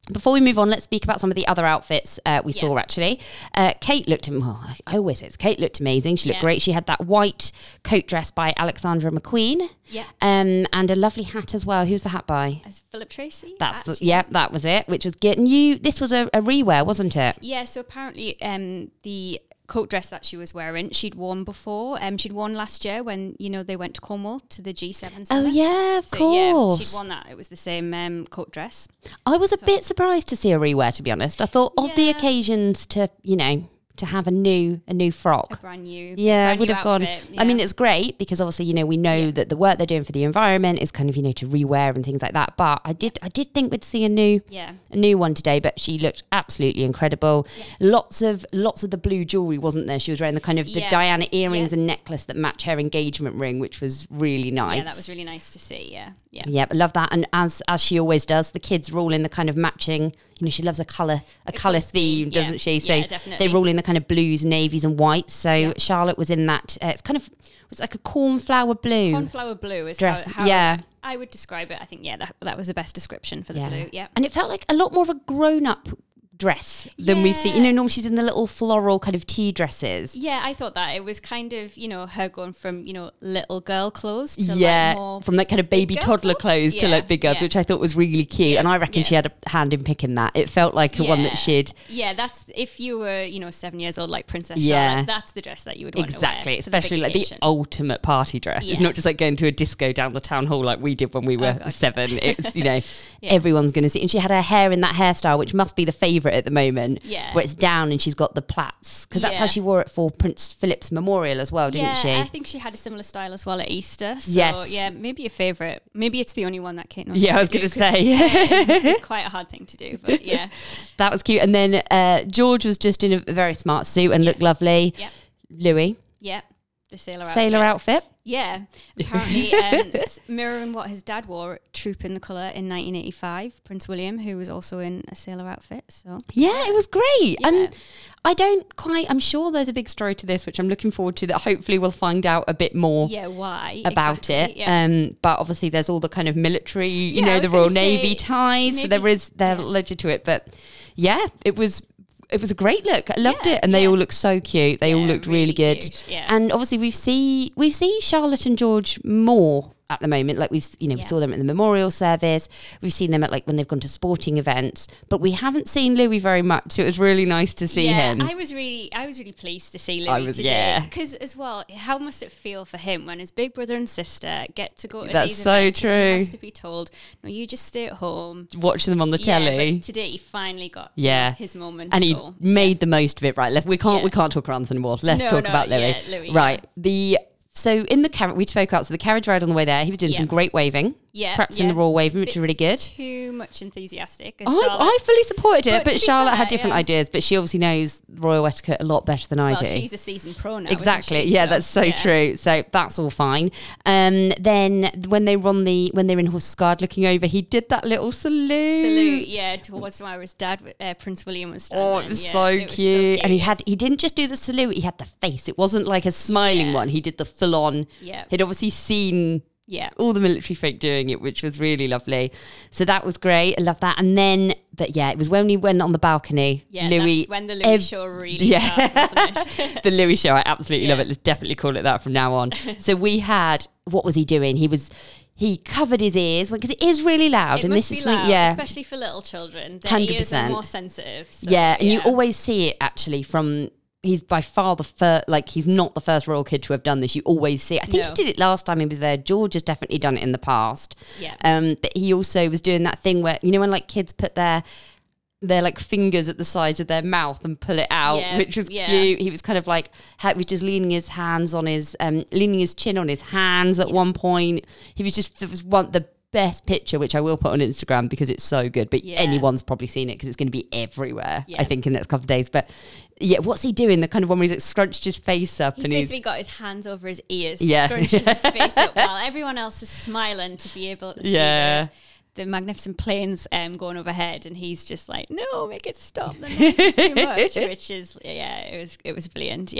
Speaker 3: Before we move on, let's speak about some of the other outfits uh, we
Speaker 4: Yeah.
Speaker 3: saw, actually. Uh, Kate looked, well, I- I always say it's Kate looked amazing. She looked
Speaker 4: Yeah.
Speaker 3: great. She had that white coat dress by Alexandra McQueen.
Speaker 4: Yeah.
Speaker 3: Um, and a lovely hat as well. Who's the hat by?
Speaker 4: As Philip Tracy.
Speaker 3: That's, the,
Speaker 4: actually.
Speaker 3: yeah, that was it, which was good. And you, this was a, a rewear, wasn't it?
Speaker 4: Yeah, so apparently um, the coat dress that she was wearing, she'd worn before. Um, she'd worn last year when, you know, they went to Cornwall to the G seven
Speaker 3: Oh,
Speaker 4: summit.
Speaker 3: yeah, of
Speaker 4: So,
Speaker 3: course.
Speaker 4: yeah, she'd worn that. It was the same um, coat dress.
Speaker 3: I was a bit surprised to see a rewear, to be honest. I thought of the
Speaker 4: Yeah.
Speaker 3: occasions to, you know, to have a new a new frock.
Speaker 4: A brand new
Speaker 3: Yeah,
Speaker 4: brand
Speaker 3: would
Speaker 4: new
Speaker 3: have gone.
Speaker 4: outfit,
Speaker 3: I mean,
Speaker 4: yeah.
Speaker 3: it's great because obviously, you know, we know
Speaker 4: Yeah.
Speaker 3: that the work they're doing for the environment is kind of, you know, to rewear and things like that. But I did, I did think we'd see a new,
Speaker 4: Yeah.
Speaker 3: a new one today. But she looked absolutely incredible. Lots of, lots of the blue jewelry, wasn't there? She was wearing the kind of the
Speaker 4: Yeah.
Speaker 3: Diana earrings
Speaker 4: Yeah.
Speaker 3: and necklace that match her engagement ring, which was really nice.
Speaker 4: Yeah, that was really nice to see, yeah. Yeah.
Speaker 3: Yeah, I love that. And as as she always does, the kids were all in the kind of matching, you know, she loves a colour a colour
Speaker 4: colour
Speaker 3: theme,
Speaker 4: scheme, yeah.
Speaker 3: doesn't she? So
Speaker 4: Yeah,
Speaker 3: they
Speaker 4: definitely.
Speaker 3: were all in the kind of blues, navies and whites. So
Speaker 4: Yeah.
Speaker 3: Charlotte was in that, uh, it's kind of, it's like a cornflower blue.
Speaker 4: Cornflower blue is
Speaker 3: Dress,
Speaker 4: how, how
Speaker 3: yeah.
Speaker 4: I would describe it. I think, yeah, that, that was the best description for the
Speaker 3: yeah.
Speaker 4: blue, yeah.
Speaker 3: And it felt like a lot more of a grown-up dress than we've seen. You know, normally she's in the little floral kind of tea dresses.
Speaker 4: Yeah, I thought that. It was kind of, you know, her going from, you know, little girl clothes to
Speaker 3: yeah,
Speaker 4: like more
Speaker 3: from like kind of baby
Speaker 4: big girl
Speaker 3: toddler clothes to
Speaker 4: Yeah,
Speaker 3: like big girls,
Speaker 4: yeah.
Speaker 3: which I thought was really cute.
Speaker 4: Yeah,
Speaker 3: And I reckon
Speaker 4: yeah.
Speaker 3: she had a hand in picking that. It felt like a one that
Speaker 4: Yeah.
Speaker 3: she'd
Speaker 4: Yeah, that's if you were, you know, seven years old like Princess
Speaker 3: Yeah.
Speaker 4: Charlotte, that's the dress that you would want
Speaker 3: exactly,
Speaker 4: to wear. for the big
Speaker 3: especially like the
Speaker 4: occasion.
Speaker 3: ultimate party dress. It's
Speaker 4: Yeah.
Speaker 3: not just like going to a disco down the town hall like we did when we were
Speaker 4: Oh, God.
Speaker 3: seven. It's, you know,
Speaker 4: Yeah.
Speaker 3: everyone's going to see. And she had her hair in that hairstyle, which must be the favourite at the moment,
Speaker 4: Yeah.
Speaker 3: where it's down and she's got the plaits, because that's how
Speaker 4: Yeah.
Speaker 3: she wore it for Prince Philip's memorial as well, didn't
Speaker 4: yeah,
Speaker 3: she?
Speaker 4: I think she had a similar style as well at Easter. So,
Speaker 3: Yes.
Speaker 4: yeah, maybe a favourite. Maybe it's the only one that Kate knows.
Speaker 3: Yeah,
Speaker 4: how
Speaker 3: I was
Speaker 4: do,
Speaker 3: gonna
Speaker 4: 'cause,
Speaker 3: say.
Speaker 4: yeah, it's, it's quite a hard thing to do, but yeah.
Speaker 3: That was cute. And then uh, George was just in a very smart suit and looked lovely.
Speaker 4: Yeah.
Speaker 3: Louis,
Speaker 4: Yeah, the sailor outfit.
Speaker 3: sailor outfit.
Speaker 4: Yeah, apparently um, it's mirroring what his dad wore at Troop in the Colour in nineteen eighty-five, Prince William, who was also in a sailor outfit. So
Speaker 3: Yeah, it was great.
Speaker 4: Yeah.
Speaker 3: And I don't quite, I'm sure there's a big story to this, which I'm looking forward to, that hopefully we'll find out a bit more
Speaker 4: yeah, why
Speaker 3: about
Speaker 4: exactly,
Speaker 3: it.
Speaker 4: Yeah.
Speaker 3: Um, but obviously there's all the kind of military, you
Speaker 4: Yeah, I
Speaker 3: know,
Speaker 4: was
Speaker 3: the
Speaker 4: gonna
Speaker 3: Royal
Speaker 4: say,
Speaker 3: Navy ties. So
Speaker 4: maybe-
Speaker 3: there is, they're
Speaker 4: yeah.
Speaker 3: legit to it. But yeah, it was, it was a great look. I loved
Speaker 4: Yeah,
Speaker 3: it. And they
Speaker 4: yeah.
Speaker 3: all looked so cute. They all
Speaker 4: Yeah,
Speaker 3: looked really,
Speaker 4: really
Speaker 3: good.
Speaker 4: cute, yeah.
Speaker 3: And obviously we've see, we see Charlotte and George more at the moment. Like we've, you know, we
Speaker 4: Yeah.
Speaker 3: saw them at the memorial service. We've seen them at like when they've gone to sporting events, but we haven't seen Louis very much. So it was really nice to see
Speaker 4: yeah,
Speaker 3: him.
Speaker 4: I was really, I was really pleased to see Louis
Speaker 3: I was-
Speaker 4: today.
Speaker 3: yeah.
Speaker 4: Because as well, how must it feel for him when his big brother and sister get to go to
Speaker 3: That's
Speaker 4: these
Speaker 3: so
Speaker 4: events and he
Speaker 3: true.
Speaker 4: has to be told, no, you just stay at home.
Speaker 3: Watching them on the
Speaker 4: Yeah,
Speaker 3: telly.
Speaker 4: but today he finally got
Speaker 3: Yeah.
Speaker 4: his moment.
Speaker 3: And
Speaker 4: to
Speaker 3: he
Speaker 4: go.
Speaker 3: made the most of it, right? Let- We can't
Speaker 4: Yeah.
Speaker 3: we can't talk around this anymore. Let's
Speaker 4: No,
Speaker 3: talk
Speaker 4: no,
Speaker 3: about Louis.
Speaker 4: yeah, Louis,
Speaker 3: right.
Speaker 4: yeah.
Speaker 3: The so in the carriage we spoke out, so the carriage ride on the way there, he was doing
Speaker 4: Yeah.
Speaker 3: some great waving.
Speaker 4: Yeah,
Speaker 3: Practicing
Speaker 4: yeah.
Speaker 3: the royal waving, which
Speaker 4: Bit
Speaker 3: is really good.
Speaker 4: Too much enthusiastic. as
Speaker 3: I,
Speaker 4: Charlotte-
Speaker 3: I fully supported it,
Speaker 4: But
Speaker 3: but,
Speaker 4: to be
Speaker 3: Charlotte
Speaker 4: fair,
Speaker 3: had different
Speaker 4: yeah.
Speaker 3: ideas, but she obviously knows royal etiquette a lot better than I
Speaker 4: well,
Speaker 3: do.
Speaker 4: she's a seasoned pro now. isn't
Speaker 3: Exactly.
Speaker 4: she?
Speaker 3: Yeah, that's so
Speaker 4: yeah.
Speaker 3: true. So that's all fine. Um, then when they run the when they're in horse guard looking over, he did that little salute.
Speaker 4: Salute, yeah, towards where his dad, uh, Prince William, was standing.
Speaker 3: Oh, it was,
Speaker 4: yeah,
Speaker 3: so,
Speaker 4: it was
Speaker 3: cute. And he
Speaker 4: yeah.
Speaker 3: had he didn't just do the salute, he had the face. It wasn't like a smiling
Speaker 4: Yeah.
Speaker 3: one. He did the full on.
Speaker 4: Yeah.
Speaker 3: He'd obviously seen
Speaker 4: Yeah.
Speaker 3: all the military folk doing it, which was really lovely. So that was great. I love that. And then, but yeah, it was when we went on the balcony.
Speaker 4: Yeah,
Speaker 3: Louis,
Speaker 4: that's when the Louis
Speaker 3: ev-
Speaker 4: show really
Speaker 3: yeah.
Speaker 4: started, wasn't it?
Speaker 3: The Louis show, I absolutely love
Speaker 4: Yeah.
Speaker 3: it. Let's definitely call it that from now on. So we had, what was he doing? He was, he covered his ears because it is really loud.
Speaker 4: It
Speaker 3: and
Speaker 4: must
Speaker 3: this
Speaker 4: be
Speaker 3: is something-
Speaker 4: loud,
Speaker 3: yeah.
Speaker 4: especially for little children. Their
Speaker 3: one hundred
Speaker 4: ears are
Speaker 3: percent.
Speaker 4: more sensitive. So,
Speaker 3: yeah, and you always see it actually from. He's by far the first, like, he's not the first royal kid to have done this. You always see it. I think he
Speaker 4: No.
Speaker 3: did it last time he was there. George has definitely done it in the past.
Speaker 4: Yeah.
Speaker 3: Um, but he also was doing that thing where, you know, when like kids put their, their like fingers at the sides of their mouth and pull it out,
Speaker 4: Yeah,
Speaker 3: which was
Speaker 4: yeah.
Speaker 3: cute. He was kind of like, he was just leaning his hands on his, um, leaning his chin on his hands at one point. He was just, it was one, the best picture, which I will put on Instagram because it's so good, but
Speaker 4: Yeah.
Speaker 3: anyone's probably seen it because it's going to be everywhere,
Speaker 4: Yeah.
Speaker 3: I think, in the next couple of days. But yeah, what's he doing? The kind of one where he's like scrunched his face up
Speaker 4: He's
Speaker 3: and
Speaker 4: basically
Speaker 3: he's
Speaker 4: got his hands over his ears,
Speaker 3: Yeah.
Speaker 4: scrunching his face up while everyone else is smiling to be able to
Speaker 3: Yeah.
Speaker 4: see the, the magnificent planes um, going overhead, and he's just like, "No, make it stop! The noise is too much." Which is, yeah, it was it was brilliant. Yeah.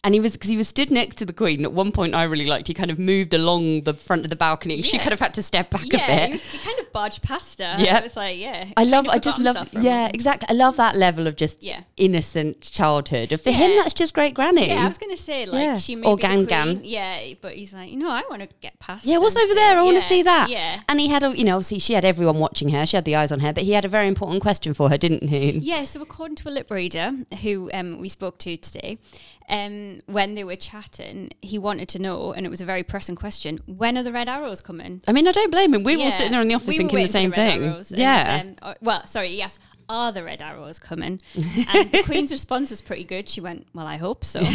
Speaker 3: And he was, because he was stood next to the Queen. At one point I really liked, he kind of moved along the front of the balcony and
Speaker 4: Yeah.
Speaker 3: she kind of had to step back
Speaker 4: Yeah,
Speaker 3: a
Speaker 4: he,
Speaker 3: bit.
Speaker 4: he kind of barged past her.
Speaker 3: Yeah.
Speaker 4: I was like, yeah.
Speaker 3: I
Speaker 4: he
Speaker 3: love,
Speaker 4: kind of
Speaker 3: I just
Speaker 4: forgot
Speaker 3: love,
Speaker 4: himself for a
Speaker 3: yeah,
Speaker 4: moment.
Speaker 3: exactly. I love that level of just
Speaker 4: Yeah.
Speaker 3: innocent childhood. For him,
Speaker 4: Yeah.
Speaker 3: that's just great granny.
Speaker 4: Yeah, I was going to say, like,
Speaker 3: Yeah.
Speaker 4: she may
Speaker 3: Or
Speaker 4: be the
Speaker 3: Gan
Speaker 4: queen.
Speaker 3: Gan.
Speaker 4: Yeah, but he's like, you know, I want to get past
Speaker 3: Yeah, what's
Speaker 4: and
Speaker 3: over
Speaker 4: see-
Speaker 3: there? I want to
Speaker 4: yeah,
Speaker 3: see that.
Speaker 4: Yeah.
Speaker 3: And he had, a, you know, obviously she had everyone watching her. She had the eyes on her, but he had a very important question for her, didn't he?
Speaker 4: Yeah, so according to a lip reader who um, we spoke to today, um, when they were chatting, he wanted to know, and it was a very pressing question, when are the red arrows coming?
Speaker 3: I mean, I don't blame him. We were all
Speaker 4: Yeah.
Speaker 3: sitting there in the office
Speaker 4: We were
Speaker 3: thinking the
Speaker 4: waiting for
Speaker 3: same
Speaker 4: red
Speaker 3: thing.
Speaker 4: arrows, and,
Speaker 3: Yeah.
Speaker 4: um, uh, well, sorry, yes. Are the red arrows coming? And the Queen's response was pretty good. She went, well, I hope so.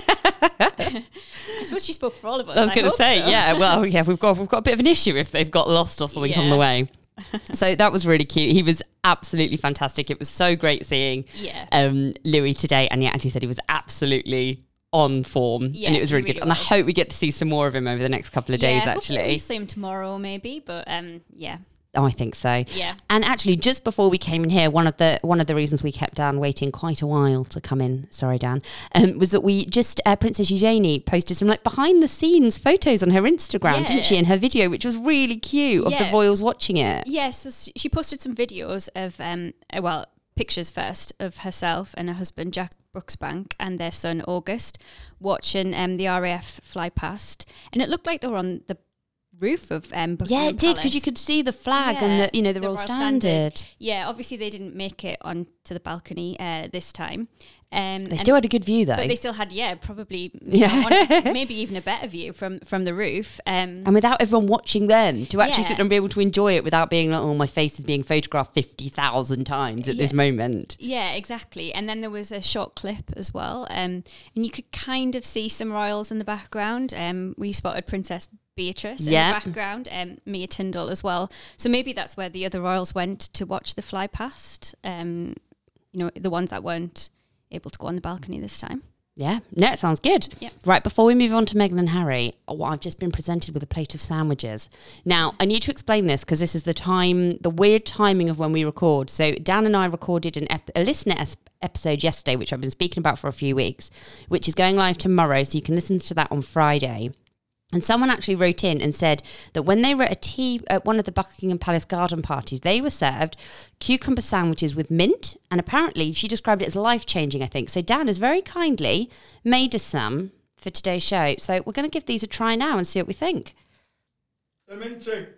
Speaker 4: I suppose she spoke for all of us.
Speaker 3: I was going to
Speaker 4: hope
Speaker 3: say,
Speaker 4: so.
Speaker 3: yeah, well, yeah, we've got we've got a bit of an issue if they've got lost or something on
Speaker 4: Yeah.
Speaker 3: the way. So that was really cute. He was absolutely fantastic. It was so great seeing
Speaker 4: Yeah.
Speaker 3: um, Louis today, and he actually said he was absolutely on form,
Speaker 4: Yeah,
Speaker 3: and it was
Speaker 4: he
Speaker 3: really good.
Speaker 4: really
Speaker 3: And I
Speaker 4: was.
Speaker 3: hope we get to see some more of him over the next couple of days.
Speaker 4: Yeah, hopefully
Speaker 3: Actually,
Speaker 4: we see him tomorrow, maybe. But um, yeah,
Speaker 3: oh, I think so.
Speaker 4: Yeah.
Speaker 3: And actually, just before we came in here, one of the one of the reasons we kept Dan waiting quite a while to come in, sorry Dan, um, was that we just uh, Princess Eugenie posted some like behind the scenes photos on her Instagram,
Speaker 4: Yeah.
Speaker 3: didn't she? In her video, which was really cute of the
Speaker 4: Yeah.
Speaker 3: royals watching it.
Speaker 4: yes. Yeah, so she posted some videos of um, uh, well, pictures first of herself and her husband Jack Brooksbank and their son August watching um, the R A F fly past, and it looked like they were on the roof of um, Buckingham
Speaker 3: Yeah, it did, because
Speaker 4: Palace.
Speaker 3: you could see the flag and
Speaker 4: Yeah,
Speaker 3: the you know the, royal standard.
Speaker 4: Yeah, obviously they didn't make it onto the balcony uh, this time. Um,
Speaker 3: They
Speaker 4: and-
Speaker 3: still had a good view though.
Speaker 4: but they still had, yeah, probably,
Speaker 3: Yeah.
Speaker 4: one- maybe even a better view from from the roof. Um,
Speaker 3: And without everyone watching then, to actually
Speaker 4: Yeah.
Speaker 3: sit there and be able to enjoy it without being like, oh, my face is being photographed fifty thousand times at this
Speaker 4: Yeah.
Speaker 3: moment.
Speaker 4: Yeah, exactly. And then there was a short clip as well. Um, and you could kind of see some royals in the background. Um, we spotted Princess Beatrice
Speaker 3: Yeah.
Speaker 4: in the background, um, Mia Tyndall as well. So maybe that's where the other royals went to watch the fly past. Um, you know, the ones that weren't able to go on the balcony this time.
Speaker 3: Yeah, no, it sounds good.
Speaker 4: Yeah.
Speaker 3: Right, before we move on to Meghan and Harry, oh, I've just been presented with a plate of sandwiches. Now, I need to explain this because this is the time, the weird timing of when we record. So Dan and I recorded an ep- a listener es- episode yesterday, which I've been speaking about for a few weeks, which is going live tomorrow, so you can listen to that on Friday. And someone actually wrote in and said that when they were at a tea at one of the Buckingham Palace garden parties, they were served cucumber sandwiches with mint. And apparently she described it as life-changing, I think. So Dan has very kindly made us some for today's show. So we're going to give these a try now and see what we think.
Speaker 2: They're minty.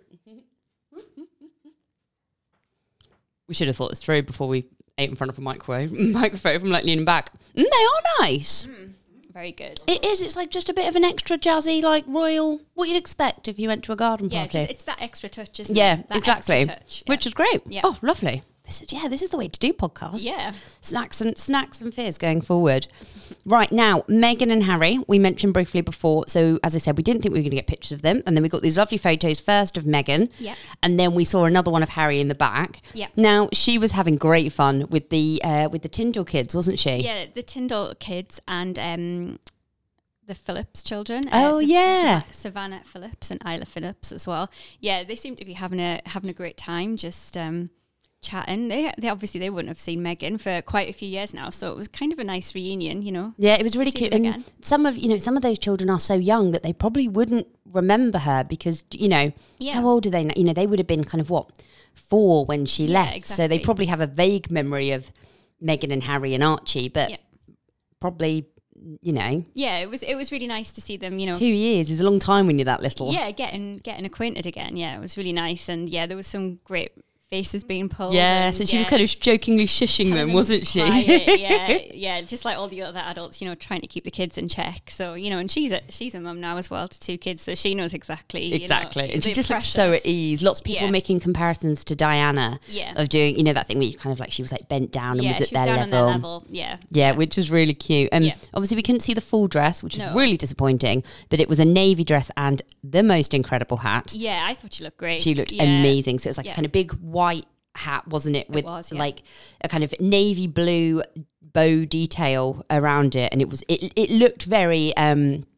Speaker 3: We should have thought this through before we ate in front of a microwave, microphone from like leaning back. Mm, they are nice.
Speaker 4: Very good.
Speaker 3: It is. It's like just a bit of an extra jazzy, like royal, what you'd expect if you went to a garden
Speaker 4: Yeah,
Speaker 3: party.
Speaker 4: just, it's that extra touch, isn't
Speaker 3: Yeah,
Speaker 4: it? That
Speaker 3: exactly.
Speaker 4: extra touch. Yeah.
Speaker 3: Which is great.
Speaker 4: Yeah.
Speaker 3: Oh, lovely. This is, yeah, this is the way to do podcasts.
Speaker 4: Yeah.
Speaker 3: Snacks and snacks and fizz going forward. Right now, Meghan and Harry, we mentioned briefly before. So as I said, we didn't think we were going to get pictures of them. And then we got these lovely photos first of Meghan.
Speaker 4: Yeah.
Speaker 3: And then we saw another one of Harry in the back.
Speaker 4: Yeah.
Speaker 3: Now, she was having great fun with the uh, with the Tyndall kids, wasn't she?
Speaker 4: Yeah, the Tyndall kids and um, the Phillips children.
Speaker 3: Oh,
Speaker 4: Sav-
Speaker 3: yeah.
Speaker 4: Sav- Savannah Phillips and Isla Phillips as well. Yeah, they seem to be having a having a great time, just um, chatting. They, they obviously they wouldn't have seen Meghan for quite a few years now, so it was kind of a nice reunion, you know.
Speaker 3: Yeah, it was really
Speaker 4: See
Speaker 3: cute.
Speaker 4: them
Speaker 3: And
Speaker 4: again.
Speaker 3: some of you know, some of those children are so young that they probably wouldn't remember her because you know,
Speaker 4: Yeah.
Speaker 3: how old are they now? You know, they would have been kind of what four when she
Speaker 4: Yeah,
Speaker 3: left, so they
Speaker 4: exactly.
Speaker 3: probably have a vague memory of Meghan and Harry and Archie, but
Speaker 4: Yeah.
Speaker 3: probably you know,
Speaker 4: Yeah, it was it was really nice to see them, you know.
Speaker 3: two years is a long time when you're that little.
Speaker 4: Yeah, getting getting acquainted again. Yeah, it was really nice, and yeah, there was some great faces being pulled.
Speaker 3: Yes,
Speaker 4: and,
Speaker 3: and she was
Speaker 4: yeah,
Speaker 3: kind of jokingly shushing
Speaker 4: telling
Speaker 3: them, wasn't she?
Speaker 4: quiet, yeah, yeah, just like all the other adults, you know, trying to keep the kids in check. So you know, and she's a she's a mum now as well to two kids, so she knows exactly you know,
Speaker 3: Exactly. And she
Speaker 4: the
Speaker 3: just looks
Speaker 4: pressure.
Speaker 3: so at ease. Lots of people
Speaker 4: Yeah.
Speaker 3: making comparisons to Diana
Speaker 4: Yeah.
Speaker 3: of doing, you know, that thing where you kind of like, she was like bent down and
Speaker 4: Yeah,
Speaker 3: was at
Speaker 4: she was
Speaker 3: their
Speaker 4: down
Speaker 3: level.
Speaker 4: on their level. Yeah,
Speaker 3: Yeah, which was really cute. And
Speaker 4: Yeah.
Speaker 3: obviously we couldn't see the full dress, which was
Speaker 4: No.
Speaker 3: really disappointing, but it was a navy dress and the most incredible hat.
Speaker 4: yeah. I thought she looked great.
Speaker 3: She looked
Speaker 4: Yeah.
Speaker 3: amazing. So it was like
Speaker 4: Yeah.
Speaker 3: a kind of big white hat, wasn't it? With
Speaker 4: was, yeah.
Speaker 3: like a kind of navy blue bow detail around it. And it was, it, it looked very, um,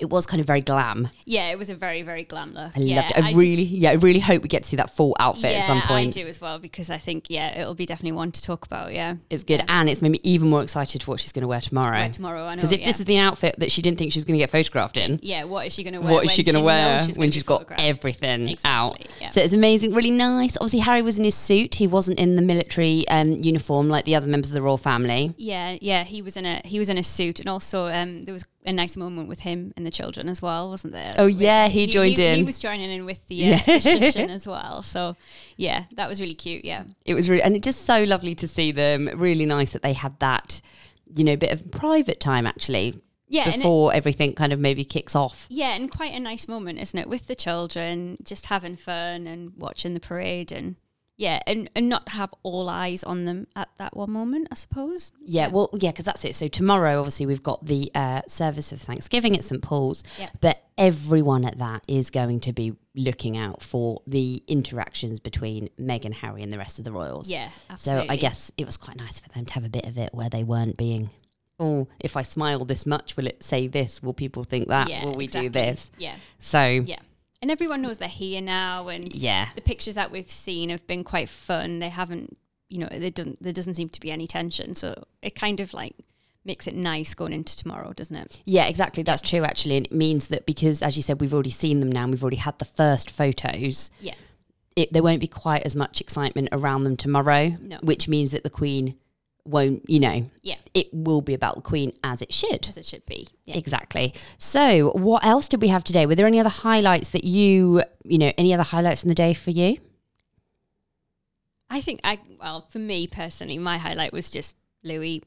Speaker 3: it was kind of very glam.
Speaker 4: Yeah, it was a very, very glam look.
Speaker 3: I
Speaker 4: yeah,
Speaker 3: loved it. I,
Speaker 4: I
Speaker 3: really,
Speaker 4: just,
Speaker 3: yeah, I really hope we get to see that full outfit
Speaker 4: yeah,
Speaker 3: at some point.
Speaker 4: I do as well, because I think, yeah, it'll be definitely one to talk about, yeah.
Speaker 3: It's good.
Speaker 4: Yeah.
Speaker 3: And it's made me even more excited for what she's going to wear tomorrow.
Speaker 4: Wear tomorrow, I know.
Speaker 3: Because if
Speaker 4: yeah.
Speaker 3: this is the outfit that she didn't think she was going to get photographed in,
Speaker 4: yeah, what is she going to wear?
Speaker 3: what is she going to wear
Speaker 4: she's
Speaker 3: when
Speaker 4: gonna
Speaker 3: she's
Speaker 4: be
Speaker 3: got
Speaker 4: photographed?
Speaker 3: everything
Speaker 4: Exactly,
Speaker 3: out?
Speaker 4: yeah.
Speaker 3: So it's amazing, really nice. Obviously, Harry was in his suit. He wasn't in the military um, uniform like the other members of the royal family.
Speaker 4: Yeah, yeah, he was in a he was in a suit, and also um, there was a nice moment with him and the children as well, wasn't there?
Speaker 3: Oh yeah, he joined
Speaker 4: he,
Speaker 3: in.
Speaker 4: He was joining in with the, uh,
Speaker 3: Yeah.
Speaker 4: the Shishin as well. So yeah, that was really cute. Yeah,
Speaker 3: It was really, and it's just so lovely to see them. Really nice that they had that, you know, bit of private time actually.
Speaker 4: yeah, and it,
Speaker 3: Before everything kind of maybe kicks off.
Speaker 4: yeah, and quite a nice moment, isn't it, with the children, just having fun and watching the parade, and yeah, and, and not have all eyes on them at that one moment, I suppose.
Speaker 3: Yeah, well, yeah, because that's it. So tomorrow, obviously, we've got the uh, service of Thanksgiving at St Paul's,
Speaker 4: Yeah.
Speaker 3: but everyone at that is going to be looking out for the interactions between Meghan, Harry, and the rest of the royals.
Speaker 4: Yeah,
Speaker 3: So
Speaker 4: absolutely.
Speaker 3: I guess it was quite nice for them to have a bit of it where they weren't being, oh, if I smile this much, will it say this? Will people think that?
Speaker 4: Yeah,
Speaker 3: will we
Speaker 4: exactly.
Speaker 3: do this?
Speaker 4: Yeah,
Speaker 3: So
Speaker 4: yeah. And everyone knows they're here now, and
Speaker 3: yeah,
Speaker 4: the pictures that we've seen have been quite fun. They haven't, you know, they don't, there doesn't seem to be any tension. So it kind of like makes it nice going into tomorrow, doesn't it?
Speaker 3: Yeah, exactly. That's true, actually. And it means that because, as you said, we've already seen them now and we've already had the first photos,
Speaker 4: Yeah.
Speaker 3: it, there won't be quite as much excitement around them tomorrow,
Speaker 4: No.
Speaker 3: which means that the Queen won't, you know,
Speaker 4: Yeah.
Speaker 3: it will be about the Queen as it should.
Speaker 4: As it should be. Yeah.
Speaker 3: Exactly. So what else did we have today? Were there any other highlights that you, you know, any other highlights in the day for you?
Speaker 4: I think I, well, for me personally, my highlight was just Louis.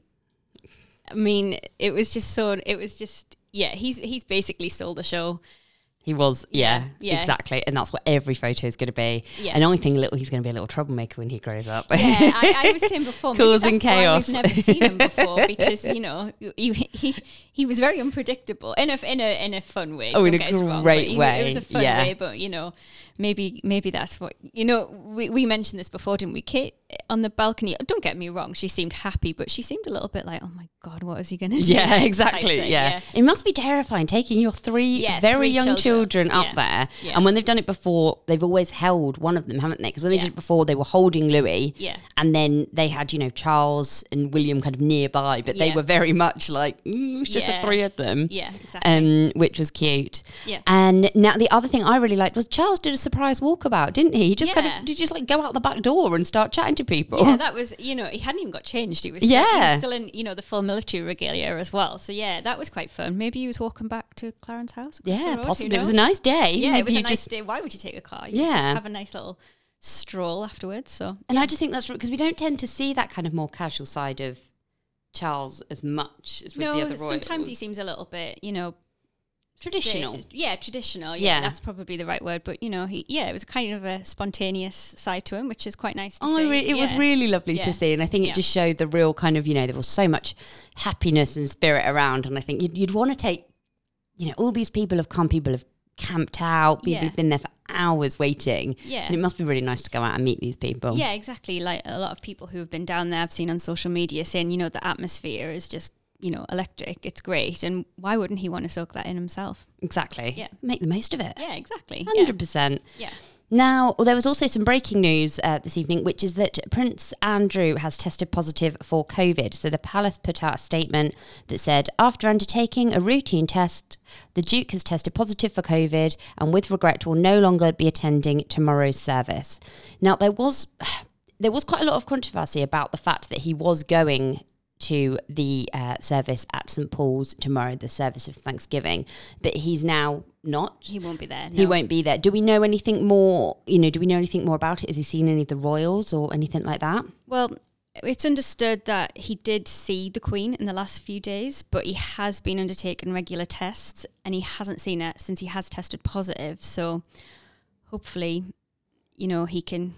Speaker 4: I mean, it was just so, it was just, yeah, he's, he's basically stole the show.
Speaker 3: He was, yeah,
Speaker 4: Yeah, yeah.
Speaker 3: exactly. And that's what every photo is going to be.
Speaker 4: Yeah.
Speaker 3: And I think little, he's going to be a little troublemaker when he grows up.
Speaker 4: Yeah, I, I was saying before, maybe
Speaker 3: Causing
Speaker 4: that's why
Speaker 3: chaos.
Speaker 4: we've never seen him before, because you know he, he he was very unpredictable in a in a in a fun way.
Speaker 3: Oh, in
Speaker 4: don't
Speaker 3: a
Speaker 4: get us wrong,
Speaker 3: great
Speaker 4: but he-
Speaker 3: way,
Speaker 4: It was a fun
Speaker 3: yeah.
Speaker 4: way, but you know, maybe maybe that's what you know. We we mentioned this before, didn't we? Kate on the balcony. Don't get me wrong, she seemed happy, but she seemed a little bit like, oh my god, what is he going to do?
Speaker 3: Yeah,
Speaker 4: type
Speaker 3: exactly.
Speaker 4: thing,
Speaker 3: Yeah. It must be terrifying taking your three
Speaker 4: Yeah,
Speaker 3: very
Speaker 4: three
Speaker 3: young children,
Speaker 4: children.
Speaker 3: up
Speaker 4: Yeah.
Speaker 3: there.
Speaker 4: Yeah.
Speaker 3: And when they've done it before, they've always held one of them, haven't they? Because when they
Speaker 4: Yeah.
Speaker 3: did it before, they were holding Louis.
Speaker 4: Yeah.
Speaker 3: And then they had, you know, Charles and William kind of nearby, but they
Speaker 4: Yeah.
Speaker 3: were very much like, mm, it's just
Speaker 4: Yeah.
Speaker 3: the three of them.
Speaker 4: Yeah, exactly.
Speaker 3: Um, which was cute.
Speaker 4: Yeah.
Speaker 3: And now the other thing I really liked was Charles did a surprise walkabout, didn't he? He just kind
Speaker 4: Yeah.
Speaker 3: of, did just like go out the back door and start chatting to people.
Speaker 4: Yeah, that was, you know, he hadn't even got changed. He was, still, he
Speaker 3: Yeah.
Speaker 4: was still in, you know, the full military regalia as well. So yeah, that was quite fun. Maybe he was walking back to Clarence House. across the
Speaker 3: Yeah,
Speaker 4: road, who
Speaker 3: possibly. It was a
Speaker 4: knows?
Speaker 3: nice day.
Speaker 4: Yeah,
Speaker 3: Maybe
Speaker 4: it was
Speaker 3: you
Speaker 4: a nice
Speaker 3: just,
Speaker 4: day. Why would you take a car? You
Speaker 3: Yeah.
Speaker 4: just have a nice little stroll afterwards. So
Speaker 3: And I just think that's because we don't tend to see that kind of more casual side of Charles as much as with the
Speaker 4: no,
Speaker 3: other royals.
Speaker 4: sometimes he seems a little bit, you know,
Speaker 3: Traditional.
Speaker 4: sta- yeah, traditional. Yeah,
Speaker 3: Yeah.
Speaker 4: that's probably the right word. But you know, he yeah, it was kind of a spontaneous side to him, which is quite nice to
Speaker 3: Oh,
Speaker 4: see.
Speaker 3: re- it was
Speaker 4: Yeah.
Speaker 3: really lovely
Speaker 4: Yeah.
Speaker 3: to see, and I think it
Speaker 4: Yeah.
Speaker 3: just showed the real kind of, you know, there was so much happiness and spirit around, and I think you'd, you'd want to take, you know, all these people have come, people have camped out, people
Speaker 4: Yeah.
Speaker 3: have been there for hours waiting,
Speaker 4: Yeah.
Speaker 3: and it must be really nice to go out and meet these people.
Speaker 4: Yeah, exactly. Like a lot of people who have been down there, I've seen on social media saying, you know, the atmosphere is just, you know, electric. It's great. And why wouldn't he want to soak that in himself?
Speaker 3: Exactly.
Speaker 4: Yeah.
Speaker 3: Make the most of it.
Speaker 4: Yeah, exactly.
Speaker 3: one hundred percent.
Speaker 4: Yeah.
Speaker 3: Now, well, there was also some breaking news uh, this evening, which is that Prince Andrew has tested positive for COVID. So the palace put out a statement that said, after undertaking a routine test, the Duke has tested positive for COVID and with regret will no longer be attending tomorrow's service. Now, there was there was quite a lot of controversy about the fact that he was going to the uh, service at St Paul's tomorrow, the service of Thanksgiving, but he's now not.
Speaker 4: He won't be there.
Speaker 3: He
Speaker 4: no.
Speaker 3: won't be there. Do we know anything more? You know, do we know anything more about it? Has he seen any of the royals or anything like that?
Speaker 4: Well, it's understood that he did see the Queen in the last few days, but he has been undertaking regular tests and he hasn't seen her since he has tested positive. So hopefully, you know, he can...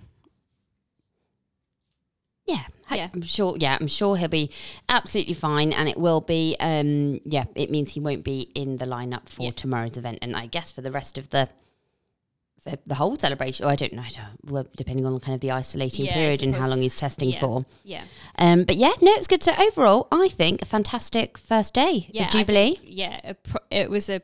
Speaker 3: Yeah, I-
Speaker 4: Yeah.
Speaker 3: I'm sure. Yeah, I'm sure he'll be absolutely fine, and it will be. Um, yeah, it means he won't be in the lineup for
Speaker 4: Yeah.
Speaker 3: tomorrow's event, and I guess for the rest of the the, the whole celebration. Oh, I don't know, I don't, well, depending on kind of the isolating
Speaker 4: Yeah, I
Speaker 3: period and how
Speaker 4: suppose-
Speaker 3: long he's testing
Speaker 4: yeah.
Speaker 3: for.
Speaker 4: Yeah.
Speaker 3: Um, but yeah, no, it's good. So overall, I think a fantastic first day
Speaker 4: Yeah,
Speaker 3: of
Speaker 4: I
Speaker 3: Jubilee.
Speaker 4: think, yeah, a pro- it was a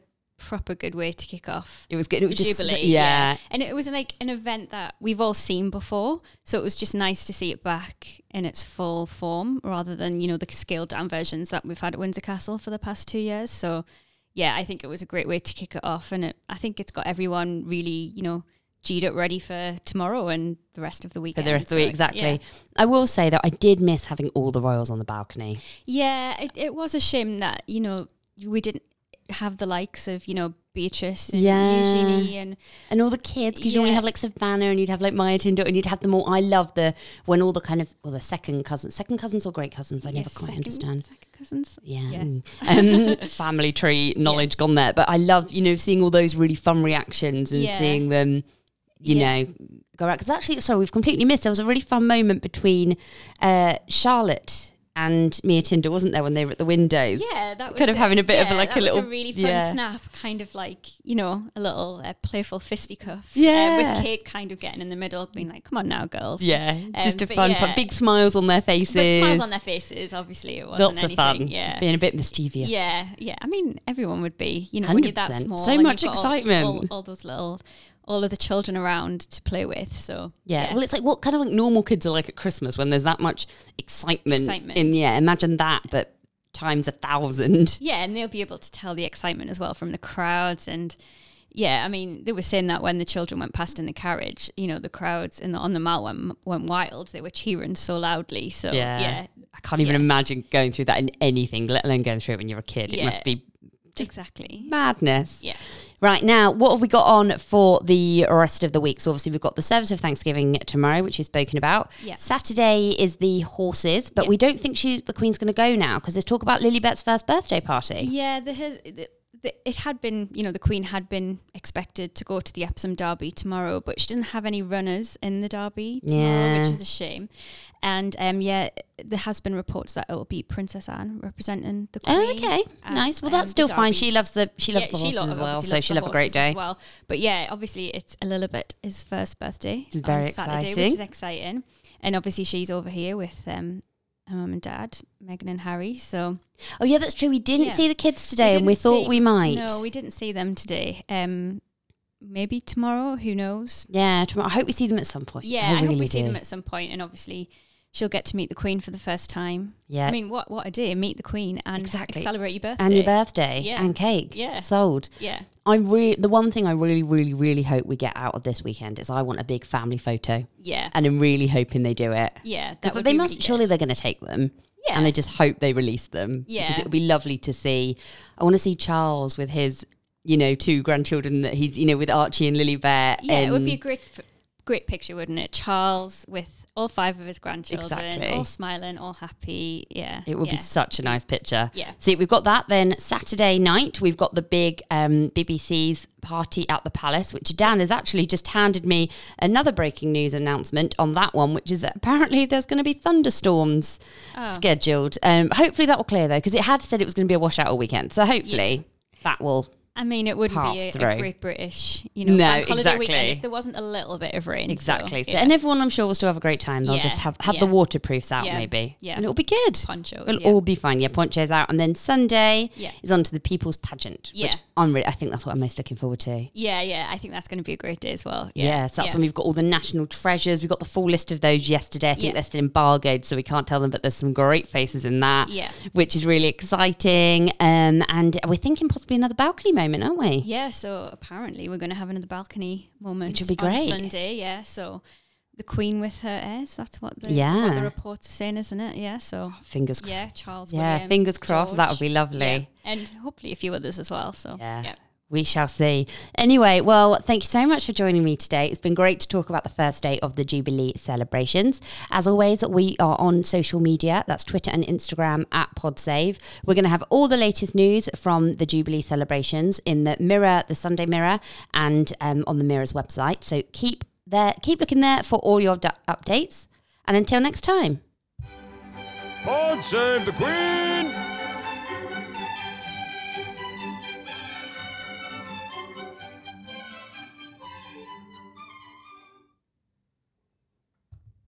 Speaker 4: proper good way to kick off.
Speaker 3: It was good. It was
Speaker 4: the
Speaker 3: just,
Speaker 4: Jubilee,
Speaker 3: yeah.
Speaker 4: And it was like an event that we've all seen before. So it was just nice to see it back in its full form rather than, you know, the scaled down versions that we've had at Windsor Castle for the past two years. So, yeah, I think it was a great way to kick it off. And it, I think it's got everyone really, you know, G'd up ready for tomorrow and the rest of the weekend.
Speaker 3: For the rest of the
Speaker 4: So,
Speaker 3: week, exactly.
Speaker 4: Yeah,
Speaker 3: I will say that I did miss having all the royals on the balcony.
Speaker 4: yeah it, it was a shame that, you know, we didn't have the likes of, you know, Beatrice and
Speaker 3: Yeah.
Speaker 4: Eugenie and
Speaker 3: And all the kids, because you normally
Speaker 4: Yeah.
Speaker 3: have like Savannah and you'd have like Maya Tinder and you'd have them all. I love the, when all the kind of, well, the second cousins, second cousins or great cousins, I
Speaker 4: yeah,
Speaker 3: never quite
Speaker 4: second-
Speaker 3: understand.
Speaker 4: second cousins.
Speaker 3: Yeah. Um, family tree knowledge gone there. But I love, you know, seeing all those really fun reactions and
Speaker 4: Yeah.
Speaker 3: seeing them, you
Speaker 4: Yeah.
Speaker 3: know, go out. Because actually, sorry, we've completely missed. There was a really fun moment between uh, Charlotte and Mia Tinder, wasn't there, when they were at the windows?
Speaker 4: Yeah, that was
Speaker 3: kind of
Speaker 4: it.
Speaker 3: having a bit
Speaker 4: yeah,
Speaker 3: of a, like
Speaker 4: that
Speaker 3: a little
Speaker 4: was a really fun
Speaker 3: yeah.
Speaker 4: snap, kind of like, you know, a little uh, playful fisticuffs.
Speaker 3: Yeah.
Speaker 4: uh, with Kate kind of getting in the middle, being like, "Come on now, girls."
Speaker 3: Yeah, just
Speaker 4: Um,
Speaker 3: a
Speaker 4: but
Speaker 3: fun,
Speaker 4: yeah.
Speaker 3: fun, big smiles on their faces.
Speaker 4: But smiles on their faces. Obviously, it wasn't
Speaker 3: Lots of
Speaker 4: anything.
Speaker 3: fun.
Speaker 4: Yeah,
Speaker 3: Being a bit mischievous.
Speaker 4: yeah, yeah. I mean, everyone would be. You know, when you're that
Speaker 3: one hundred percent.
Speaker 4: small,
Speaker 3: So
Speaker 4: and
Speaker 3: much
Speaker 4: you've got all-
Speaker 3: excitement.
Speaker 4: All, all those little, all of the children around to play with. So
Speaker 3: Yeah. Well, it's like what kind of like normal kids are like at Christmas when there's that much excitement,
Speaker 4: Excitement.
Speaker 3: in the air. Imagine that, but times a thousand.
Speaker 4: Yeah, and they'll be able to tell the excitement as well from the crowds. And yeah, I mean, they were saying that when the children went past in the carriage, you know, the crowds in the, on the mall went, went wild. They were cheering so loudly. So
Speaker 3: Yeah.
Speaker 4: yeah,
Speaker 3: I can't even
Speaker 4: Yeah.
Speaker 3: imagine going through that in anything, let alone going through it when you're a kid. It
Speaker 4: Yeah.
Speaker 3: must be
Speaker 4: exactly.
Speaker 3: madness.
Speaker 4: Yeah.
Speaker 3: Right, now, what have we got on for the rest of the week? So obviously we've got the service of Thanksgiving tomorrow, which we've spoken about.
Speaker 4: Yeah.
Speaker 3: Saturday is the horses, but
Speaker 4: Yeah.
Speaker 3: we don't think she, the Queen's going to go now because there's talk about Lilibet's first birthday party.
Speaker 4: Yeah, there has, the, the, it had been, you know, the Queen had been expected to go to the Epsom Derby tomorrow, but she doesn't have any runners in the Derby tomorrow,
Speaker 3: Yeah.
Speaker 4: which is a shame. And um, yeah, there has been reports that it will be Princess Anne representing the Queen.
Speaker 3: Oh, okay,
Speaker 4: at,
Speaker 3: nice. Well,
Speaker 4: um,
Speaker 3: that's still
Speaker 4: the
Speaker 3: fine.
Speaker 4: Derby.
Speaker 3: She loves the she loves
Speaker 4: Yeah,
Speaker 3: the
Speaker 4: she
Speaker 3: horses
Speaker 4: lo-
Speaker 3: as well,
Speaker 4: obviously
Speaker 3: so
Speaker 4: loves
Speaker 3: she'll
Speaker 4: the
Speaker 3: have a great
Speaker 4: horses
Speaker 3: day.
Speaker 4: as well. But yeah, obviously it's Lilibet's first birthday.
Speaker 3: It's very
Speaker 4: on Saturday,
Speaker 3: exciting.
Speaker 4: which is exciting. And obviously she's over here with um, her mum and dad, Meghan and Harry. So
Speaker 3: Oh yeah, that's true. We didn't
Speaker 4: Yeah.
Speaker 3: see the kids today, and we
Speaker 4: didn't
Speaker 3: thought
Speaker 4: see-
Speaker 3: we might.
Speaker 4: No, we didn't see them today. Um, maybe tomorrow. Who knows?
Speaker 3: Yeah, tomorrow. I hope we see them at some point.
Speaker 4: Yeah,
Speaker 3: I,
Speaker 4: I,
Speaker 3: really
Speaker 4: hope we see
Speaker 3: do.
Speaker 4: them at some point. And obviously, she'll get to meet the Queen for the first time.
Speaker 3: Yeah,
Speaker 4: I mean, what what a day! Meet the Queen and
Speaker 3: Exactly.
Speaker 4: celebrate your birthday.
Speaker 3: and your birthday
Speaker 4: Yeah.
Speaker 3: and cake.
Speaker 4: Yeah.
Speaker 3: Sold.
Speaker 4: Yeah,
Speaker 3: I really, the one thing I really, really, really hope we get out of this weekend is I want a big family photo,
Speaker 4: yeah,
Speaker 3: and I'm really hoping they do it.
Speaker 4: yeah. That
Speaker 3: Because
Speaker 4: would
Speaker 3: they
Speaker 4: be
Speaker 3: must.
Speaker 4: really
Speaker 3: Surely
Speaker 4: good.
Speaker 3: they're going to take them.
Speaker 4: Yeah.
Speaker 3: And I just hope they release them.
Speaker 4: Yeah.
Speaker 3: Because it would be lovely to see. I want to see Charles with his, you know, two grandchildren that he's, you know, with Archie and Lilibet.
Speaker 4: Yeah, it would be a
Speaker 3: and-
Speaker 4: great, f- great picture, wouldn't it? Charles with all five of his grandchildren,
Speaker 3: Exactly.
Speaker 4: all smiling, all happy. Yeah,
Speaker 3: It would
Speaker 4: yeah.
Speaker 3: be such a nice picture.
Speaker 4: Yeah.
Speaker 3: See, we've got that. Then Saturday night, we've got the big um, B B C's party at the Palace, which Dan has actually just handed me another breaking news announcement on that one, which is that apparently there's going to be thunderstorms
Speaker 4: Oh.
Speaker 3: scheduled. Um, hopefully that will clear though, because it had said it was going to be a washout all weekend. So hopefully that will.
Speaker 4: I mean, it wouldn't
Speaker 3: pass
Speaker 4: be a,
Speaker 3: through.
Speaker 4: a great British, you know,
Speaker 3: No,
Speaker 4: bank holiday
Speaker 3: exactly.
Speaker 4: weekend if there wasn't a little bit of rain. so,
Speaker 3: Exactly. So,
Speaker 4: yeah.
Speaker 3: and everyone, I'm sure, will still have a great time. They'll
Speaker 4: Yeah,
Speaker 3: just have, have
Speaker 4: yeah.
Speaker 3: the waterproofs out,
Speaker 4: Yeah,
Speaker 3: maybe.
Speaker 4: yeah.
Speaker 3: And it'll be good.
Speaker 4: Ponchos,
Speaker 3: It'll
Speaker 4: yeah.
Speaker 3: all be fine. Yeah, ponchos out. And then Sunday
Speaker 4: Yeah.
Speaker 3: is on to the People's Pageant, which
Speaker 4: Yeah.
Speaker 3: I'm really, I think that's what I'm most looking forward to.
Speaker 4: Yeah, yeah, I think that's going to be a great day as well. Yeah,
Speaker 3: Yes, that's
Speaker 4: yeah.
Speaker 3: when we've got all the national treasures. We got the full list of those yesterday. I think
Speaker 4: Yeah.
Speaker 3: they're still embargoed, so we can't tell them, but there's some great faces in that,
Speaker 4: Yeah.
Speaker 3: which is really exciting. Um, and we're thinking possibly another balcony moment, aren't we?
Speaker 4: Yeah, so apparently we're going to have another balcony moment
Speaker 3: Which would be
Speaker 4: on
Speaker 3: great.
Speaker 4: Sunday. Yeah, so the Queen with her heirs. That's what the what
Speaker 3: Yeah.
Speaker 4: the reports are saying, isn't it? Yeah, so
Speaker 3: Fingers crossed.
Speaker 4: yeah, Charles.
Speaker 3: Yeah,
Speaker 4: William,
Speaker 3: fingers crossed. That would be
Speaker 4: George.
Speaker 3: lovely.
Speaker 4: Yeah. And hopefully a few others as well. So
Speaker 3: Yeah.
Speaker 4: yeah.
Speaker 3: We shall see. Anyway, well, thank you so much for joining me today. It's been great to talk about the first day of the Jubilee celebrations. As always, we are on social media. That's Twitter and Instagram at PodSave. We're going to have all the latest news from the Jubilee celebrations in the Mirror, the Sunday Mirror, and um, on the Mirror's website. So keep there, keep looking there for all your d- updates. And until next time.
Speaker 2: Pod save the Queen!